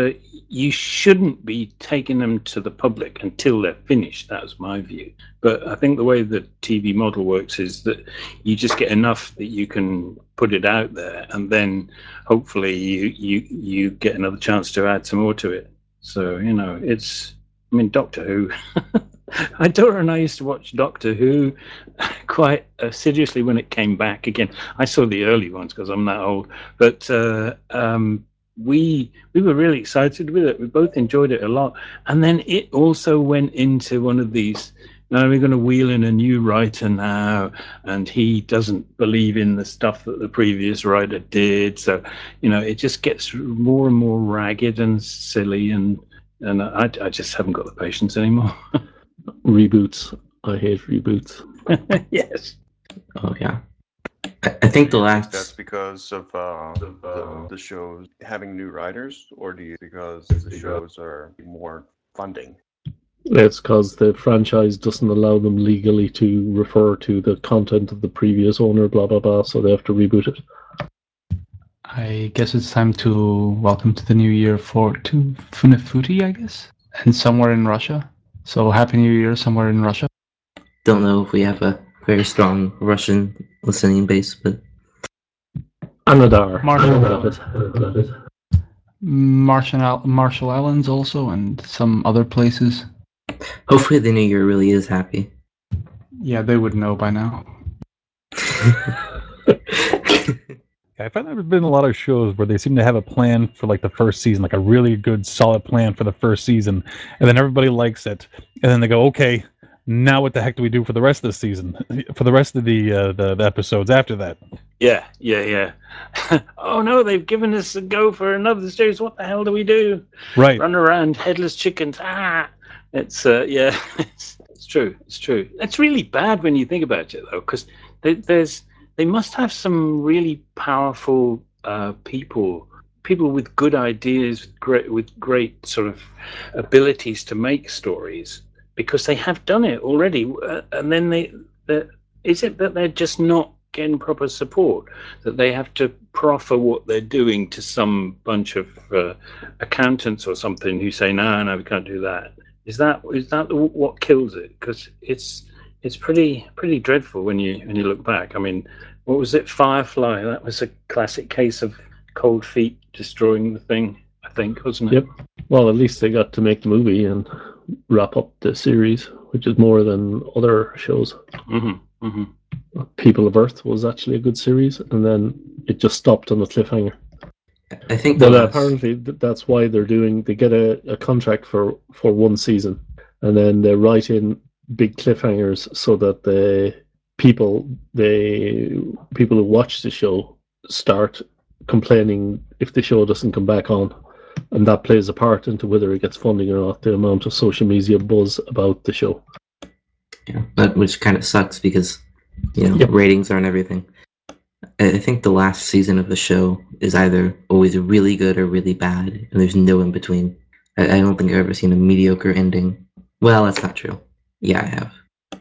you shouldn't be taking them to the public until they're finished. That's my view. But I think the way the T V model works is that you just get enough that you can put it out there, and then hopefully you you you get another chance to add some more to it. So you know, it's. I mean, Doctor Who. I Dora and I used to watch Doctor Who quite assiduously when it came back again. I saw the early ones because I'm that old, but uh, um, we we were really excited with it. We both enjoyed it a lot, and then it also went into one of these. Now we're going to wheel in a new writer now, and he doesn't believe in the stuff that the previous writer did. So, you know, it just gets more and more ragged and silly, and and I, I just haven't got the patience anymore. Reboots. I hate reboots. Yes. Oh yeah. I, I think the Do you last. think that's because of uh, the, the shows having new writers, or do you because the shows are more funding? It's because the franchise doesn't allow them legally to refer to the content of the previous owner, blah, blah, blah, so they have to reboot it. I guess it's time to welcome to the new year for to Funafuti, I guess, and somewhere in Russia. So happy New Year somewhere in Russia. Don't know if we have a very strong Russian listening base, but Anadar. Marshall That Islands. is- that is. Marshall, Isl- Marshall Islands also, and some other places. hopefully the new year really is happy. Yeah, they would know by now. I find there's been a lot of shows where they seem to have a plan for like the first season, like a really good, solid plan for the first season, and then everybody likes it, and then they go, "Okay, now what the heck do we do for the rest of the season? For the rest of the uh, the, the episodes after that?" Yeah, yeah, yeah. Oh no, they've given us a go for another series. What the hell do we do? Right. Run around headless chickens. Ah, it's uh, yeah, it's, it's true. It's true. It's really bad when you think about it, though, because they, there's they must have some really powerful uh, people, people with good ideas, with great with great sort of abilities to make stories, because they have done it already. Uh, and then they, they, is it that they're just not getting proper support, that they have to proffer what they're doing to some bunch of uh, accountants or something who say no, no, we can't do that? Is that is that what kills it? Because it's it's pretty pretty dreadful when you when you look back. I mean, what was it, Firefly? That was a classic case of cold feet destroying the thing, I think, wasn't it? Yep. Well, at least they got to make the movie and wrap up the series, which is more than other shows. Mm-hmm. Mm-hmm. People of Earth was actually a good series, and then it just stopped on a cliffhanger. I think But the uh, last. apparently th- that's why they're doing. They get a, a contract for, for one season, and then they write in big cliffhangers so that the people they people who watch the show start complaining if the show doesn't come back on, and that plays a part into whether it gets funding or not. The amount of social media buzz about the show. Yeah, but which kind of sucks because you know Yep. ratings aren't everything. I I think the last season of the show is either always really good or really bad, and there's no in between. I, I don't think I've ever seen a mediocre ending. Well, that's not true. Yeah, I have.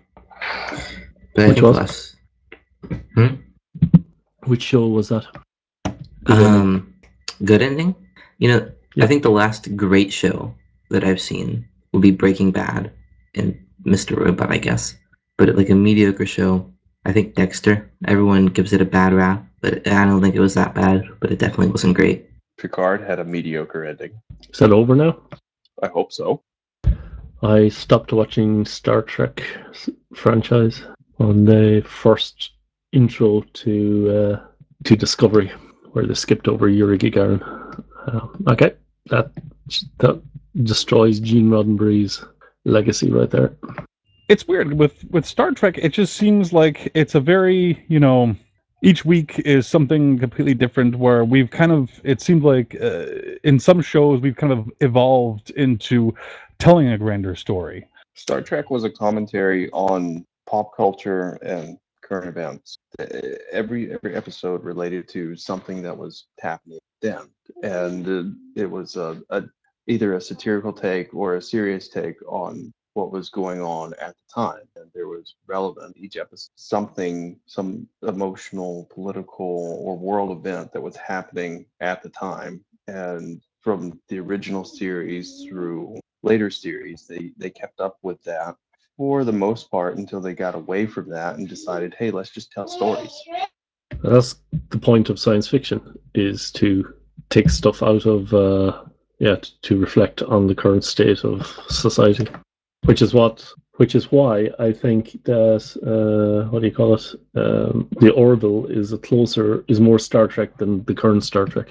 But I Which think was? the last. Hmm? Which show was that? Good ending. Um, good ending. You know, I Yep. think the last great show that I've seen will be Breaking Bad and Mister Robot, I guess. But like a mediocre show, I think Dexter. Everyone gives it a bad rap, but I don't think it was that bad. But it definitely wasn't great. Picard had a mediocre ending. Is that over now? I hope so. I stopped watching Star Trek s- franchise on the first intro to uh, to Discovery, where they skipped over Yuri Gagarin. Uh, okay, that that destroys Gene Roddenberry's legacy right there. It's weird with with Star Trek. It just seems like it's a very, you know, each week is something completely different. Where we've kind of, it seems like uh, in some shows we've kind of evolved into telling a grander story. Star Trek was a commentary on pop culture and current events. Uh, Every every episode related to something that was happening then, and uh, it was a, a either a satirical take or a serious take on what was going on at the time. And there was relevant each episode something, some emotional, political, or world event that was happening at the time, and from the original series through later series. They they kept up with that for the most part until they got away from that and decided, hey, let's just tell stories. That's the point of science fiction, is to take stuff out of, uh, yeah, to reflect on the current state of society, which is what, which is why I think that, uh, what do you call it? Um, the Orville is a closer, is more Star Trek than the current Star Trek.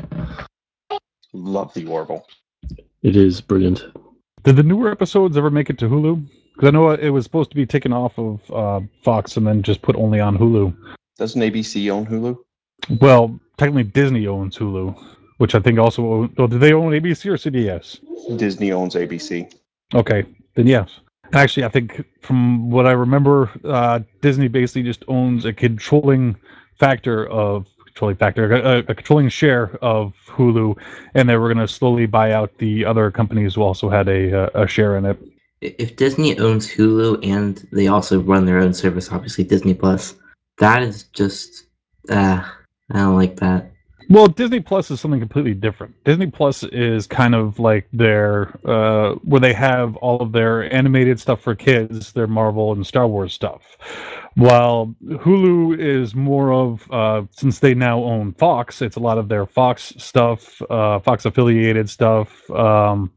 Love the Orville. It is brilliant. Did the newer episodes ever make it to Hulu? Because I know it was supposed to be taken off of uh, Fox and then just put only on Hulu. Doesn't A B C own Hulu? Well, technically Disney owns Hulu, which I think also own, well, do they own A B C or C B S? Disney owns A B C. Okay, then yes. Actually, I think from what I remember, uh, Disney basically just owns a controlling factor of controlling factor, a, a controlling share of Hulu, and they were going to slowly buy out the other companies who also had a a share in it. If Disney owns Hulu and they also run their own service, obviously Disney Plus, that is just, uh, I don't like that. Well, Disney Plus is something completely different. Disney Plus is kind of like their, uh, where they have all of their animated stuff for kids, their Marvel and Star Wars stuff. While Hulu is more of, uh, since they now own Fox, it's a lot of their Fox stuff, uh, Fox affiliated stuff, um,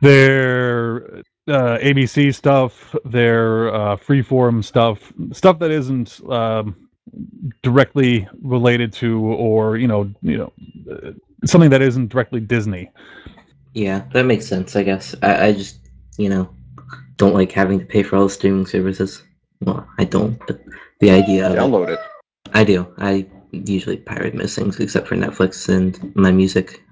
their uh, A B C stuff, their uh, Freeform stuff, stuff that isn't um, directly related to, or you know, you know, uh, something that isn't directly Disney. Yeah, that makes sense, I guess. I, I just, you know, don't like having to pay for all the streaming services. Well, I don't, but the idea of Download it. it. I do. I usually pirate most things except for Netflix and my music.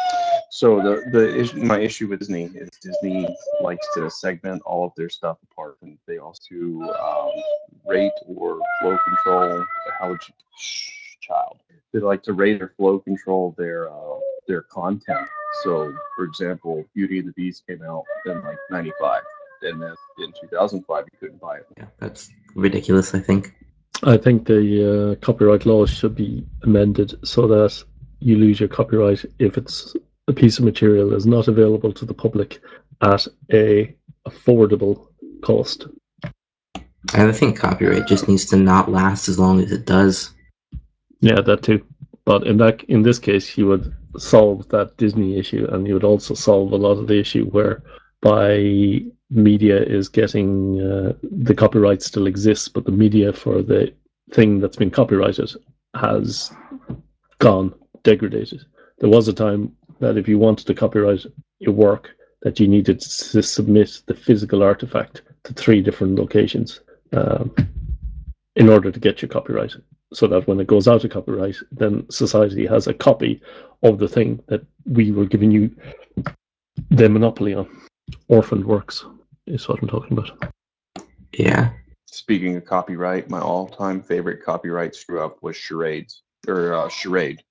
So the the is, my issue with Disney is Disney likes to segment all of their stuff apart, and they also um, rate or flow control. How would you, shh, child? They like to rate or flow control their uh, their content. So, for example, Beauty and the Beast came out in like ninety-five, and then in two thousand five you couldn't buy it. Yeah, that's ridiculous, I think. I think the uh, copyright laws should be amended so that you lose your copyright if it's a piece of material is not available to the public at a affordable cost. I think copyright just needs to not last as long as it does. Yeah, that too. But in that, in this case, you would solve that Disney issue, and you would also solve a lot of the issue whereby media is getting uh, the copyright still exists, but the media for the thing that's been copyrighted has gone, degraded. There was a time that if you wanted to copyright your work, that you needed to submit the physical artifact to three different locations um, in order to get your copyright, so that when it goes out of copyright, then society has a copy of the thing that we were giving you the monopoly on. Orphaned works is what I'm talking about. Yeah. Speaking of copyright, my all-time favorite copyright screw-up was charades or uh, charade.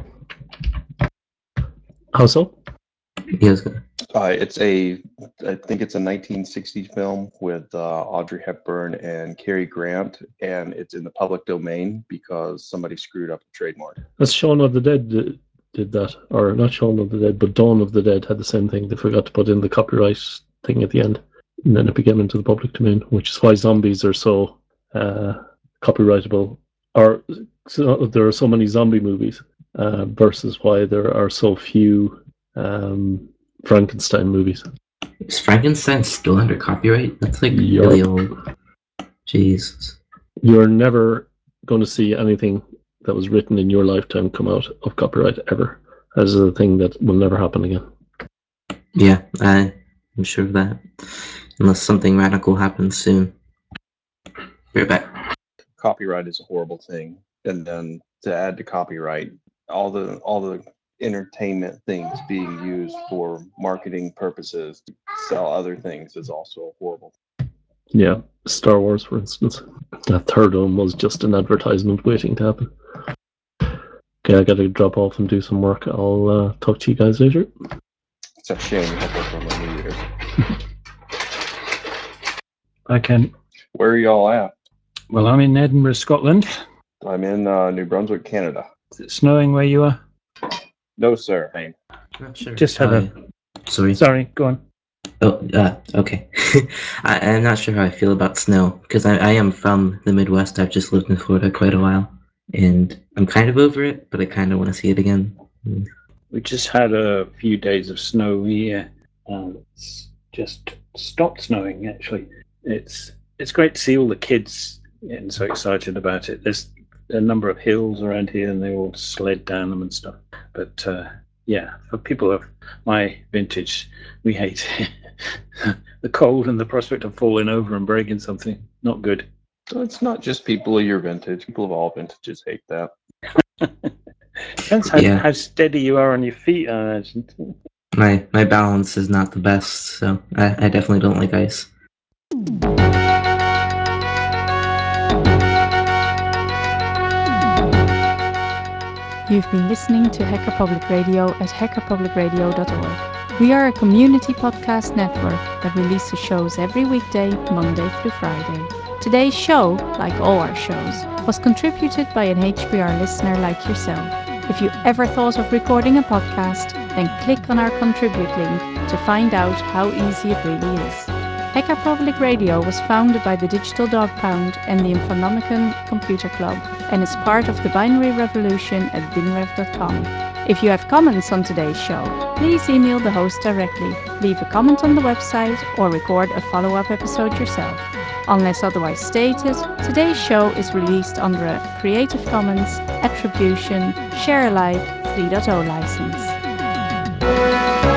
How so? Yes. Uh, it's a, I think it's a nineteen sixties film with uh, Audrey Hepburn and Cary Grant, and it's in the public domain because somebody screwed up the trademark. That's Shaun of the Dead did, did that, or not Shaun of the Dead, but Dawn of the Dead had the same thing. They forgot to put in the copyright thing at the end, and then it became into the public domain, which is why zombies are so uh, copyrightable. Or so, there are so many zombie movies uh, versus why there are so few um, Frankenstein movies. Is Frankenstein still under copyright? That's like Yep. really old. Jesus. You're never going to see anything that was written in your lifetime come out of copyright ever. That is a thing that will never happen again. Yeah, I, I'm sure of that. Unless something radical happens soon. Be right back. Copyright is a horrible thing, and then to add to copyright, all the all the entertainment things being used for marketing purposes to sell other things is also horrible. Yeah, Star Wars, for instance. That third one was just an advertisement waiting to happen. Okay, I gotta drop off and do some work. I'll uh, talk to you guys later. It's a shame you have to work on New Year's. I can. Where are y'all at? Well, I'm in Edinburgh, Scotland. I'm in uh, New Brunswick, Canada. Is it snowing where you are? No, sir. Not sure. Just had how a. I- Sorry. Sorry, go on. Oh, uh, okay. I, I'm not sure how I feel about snow because I, I am from the Midwest. I've just lived in Florida quite a while, and I'm kind of over it, but I kind of want to see it again. Mm. We just had a few days of snow here. Um, it's just stopped snowing. Actually, it's it's great to see all the kids getting so excited about it. There's a number of hills around here, and they all sled down them and stuff. But uh, yeah, for people of my vintage, we hate the cold and the prospect of falling over and breaking something. Not good. So it's not just people of your vintage. People of all vintages hate that. Depends how, Yeah. how steady you are on your feet, I imagine. My my balance is not the best, so I, I definitely don't like ice. You've been listening to Hacker Public Radio at hacker public radio dot org. We are a community podcast network that releases shows every weekday, Monday through Friday. Today's show, like all our shows, was contributed by an H P R listener like yourself. If you ever thought of recording a podcast, then click on our contribute link to find out how easy it really is. Hacker Public Radio was founded by the Digital Dog Pound and the Infonomicon Computer Club and is part of the Binary Revolution at binrev dot com. If you have comments on today's show, please email the host directly, leave a comment on the website, or record a follow-up episode yourself. Unless otherwise stated, today's show is released under a Creative Commons Attribution Share Alike three point oh license.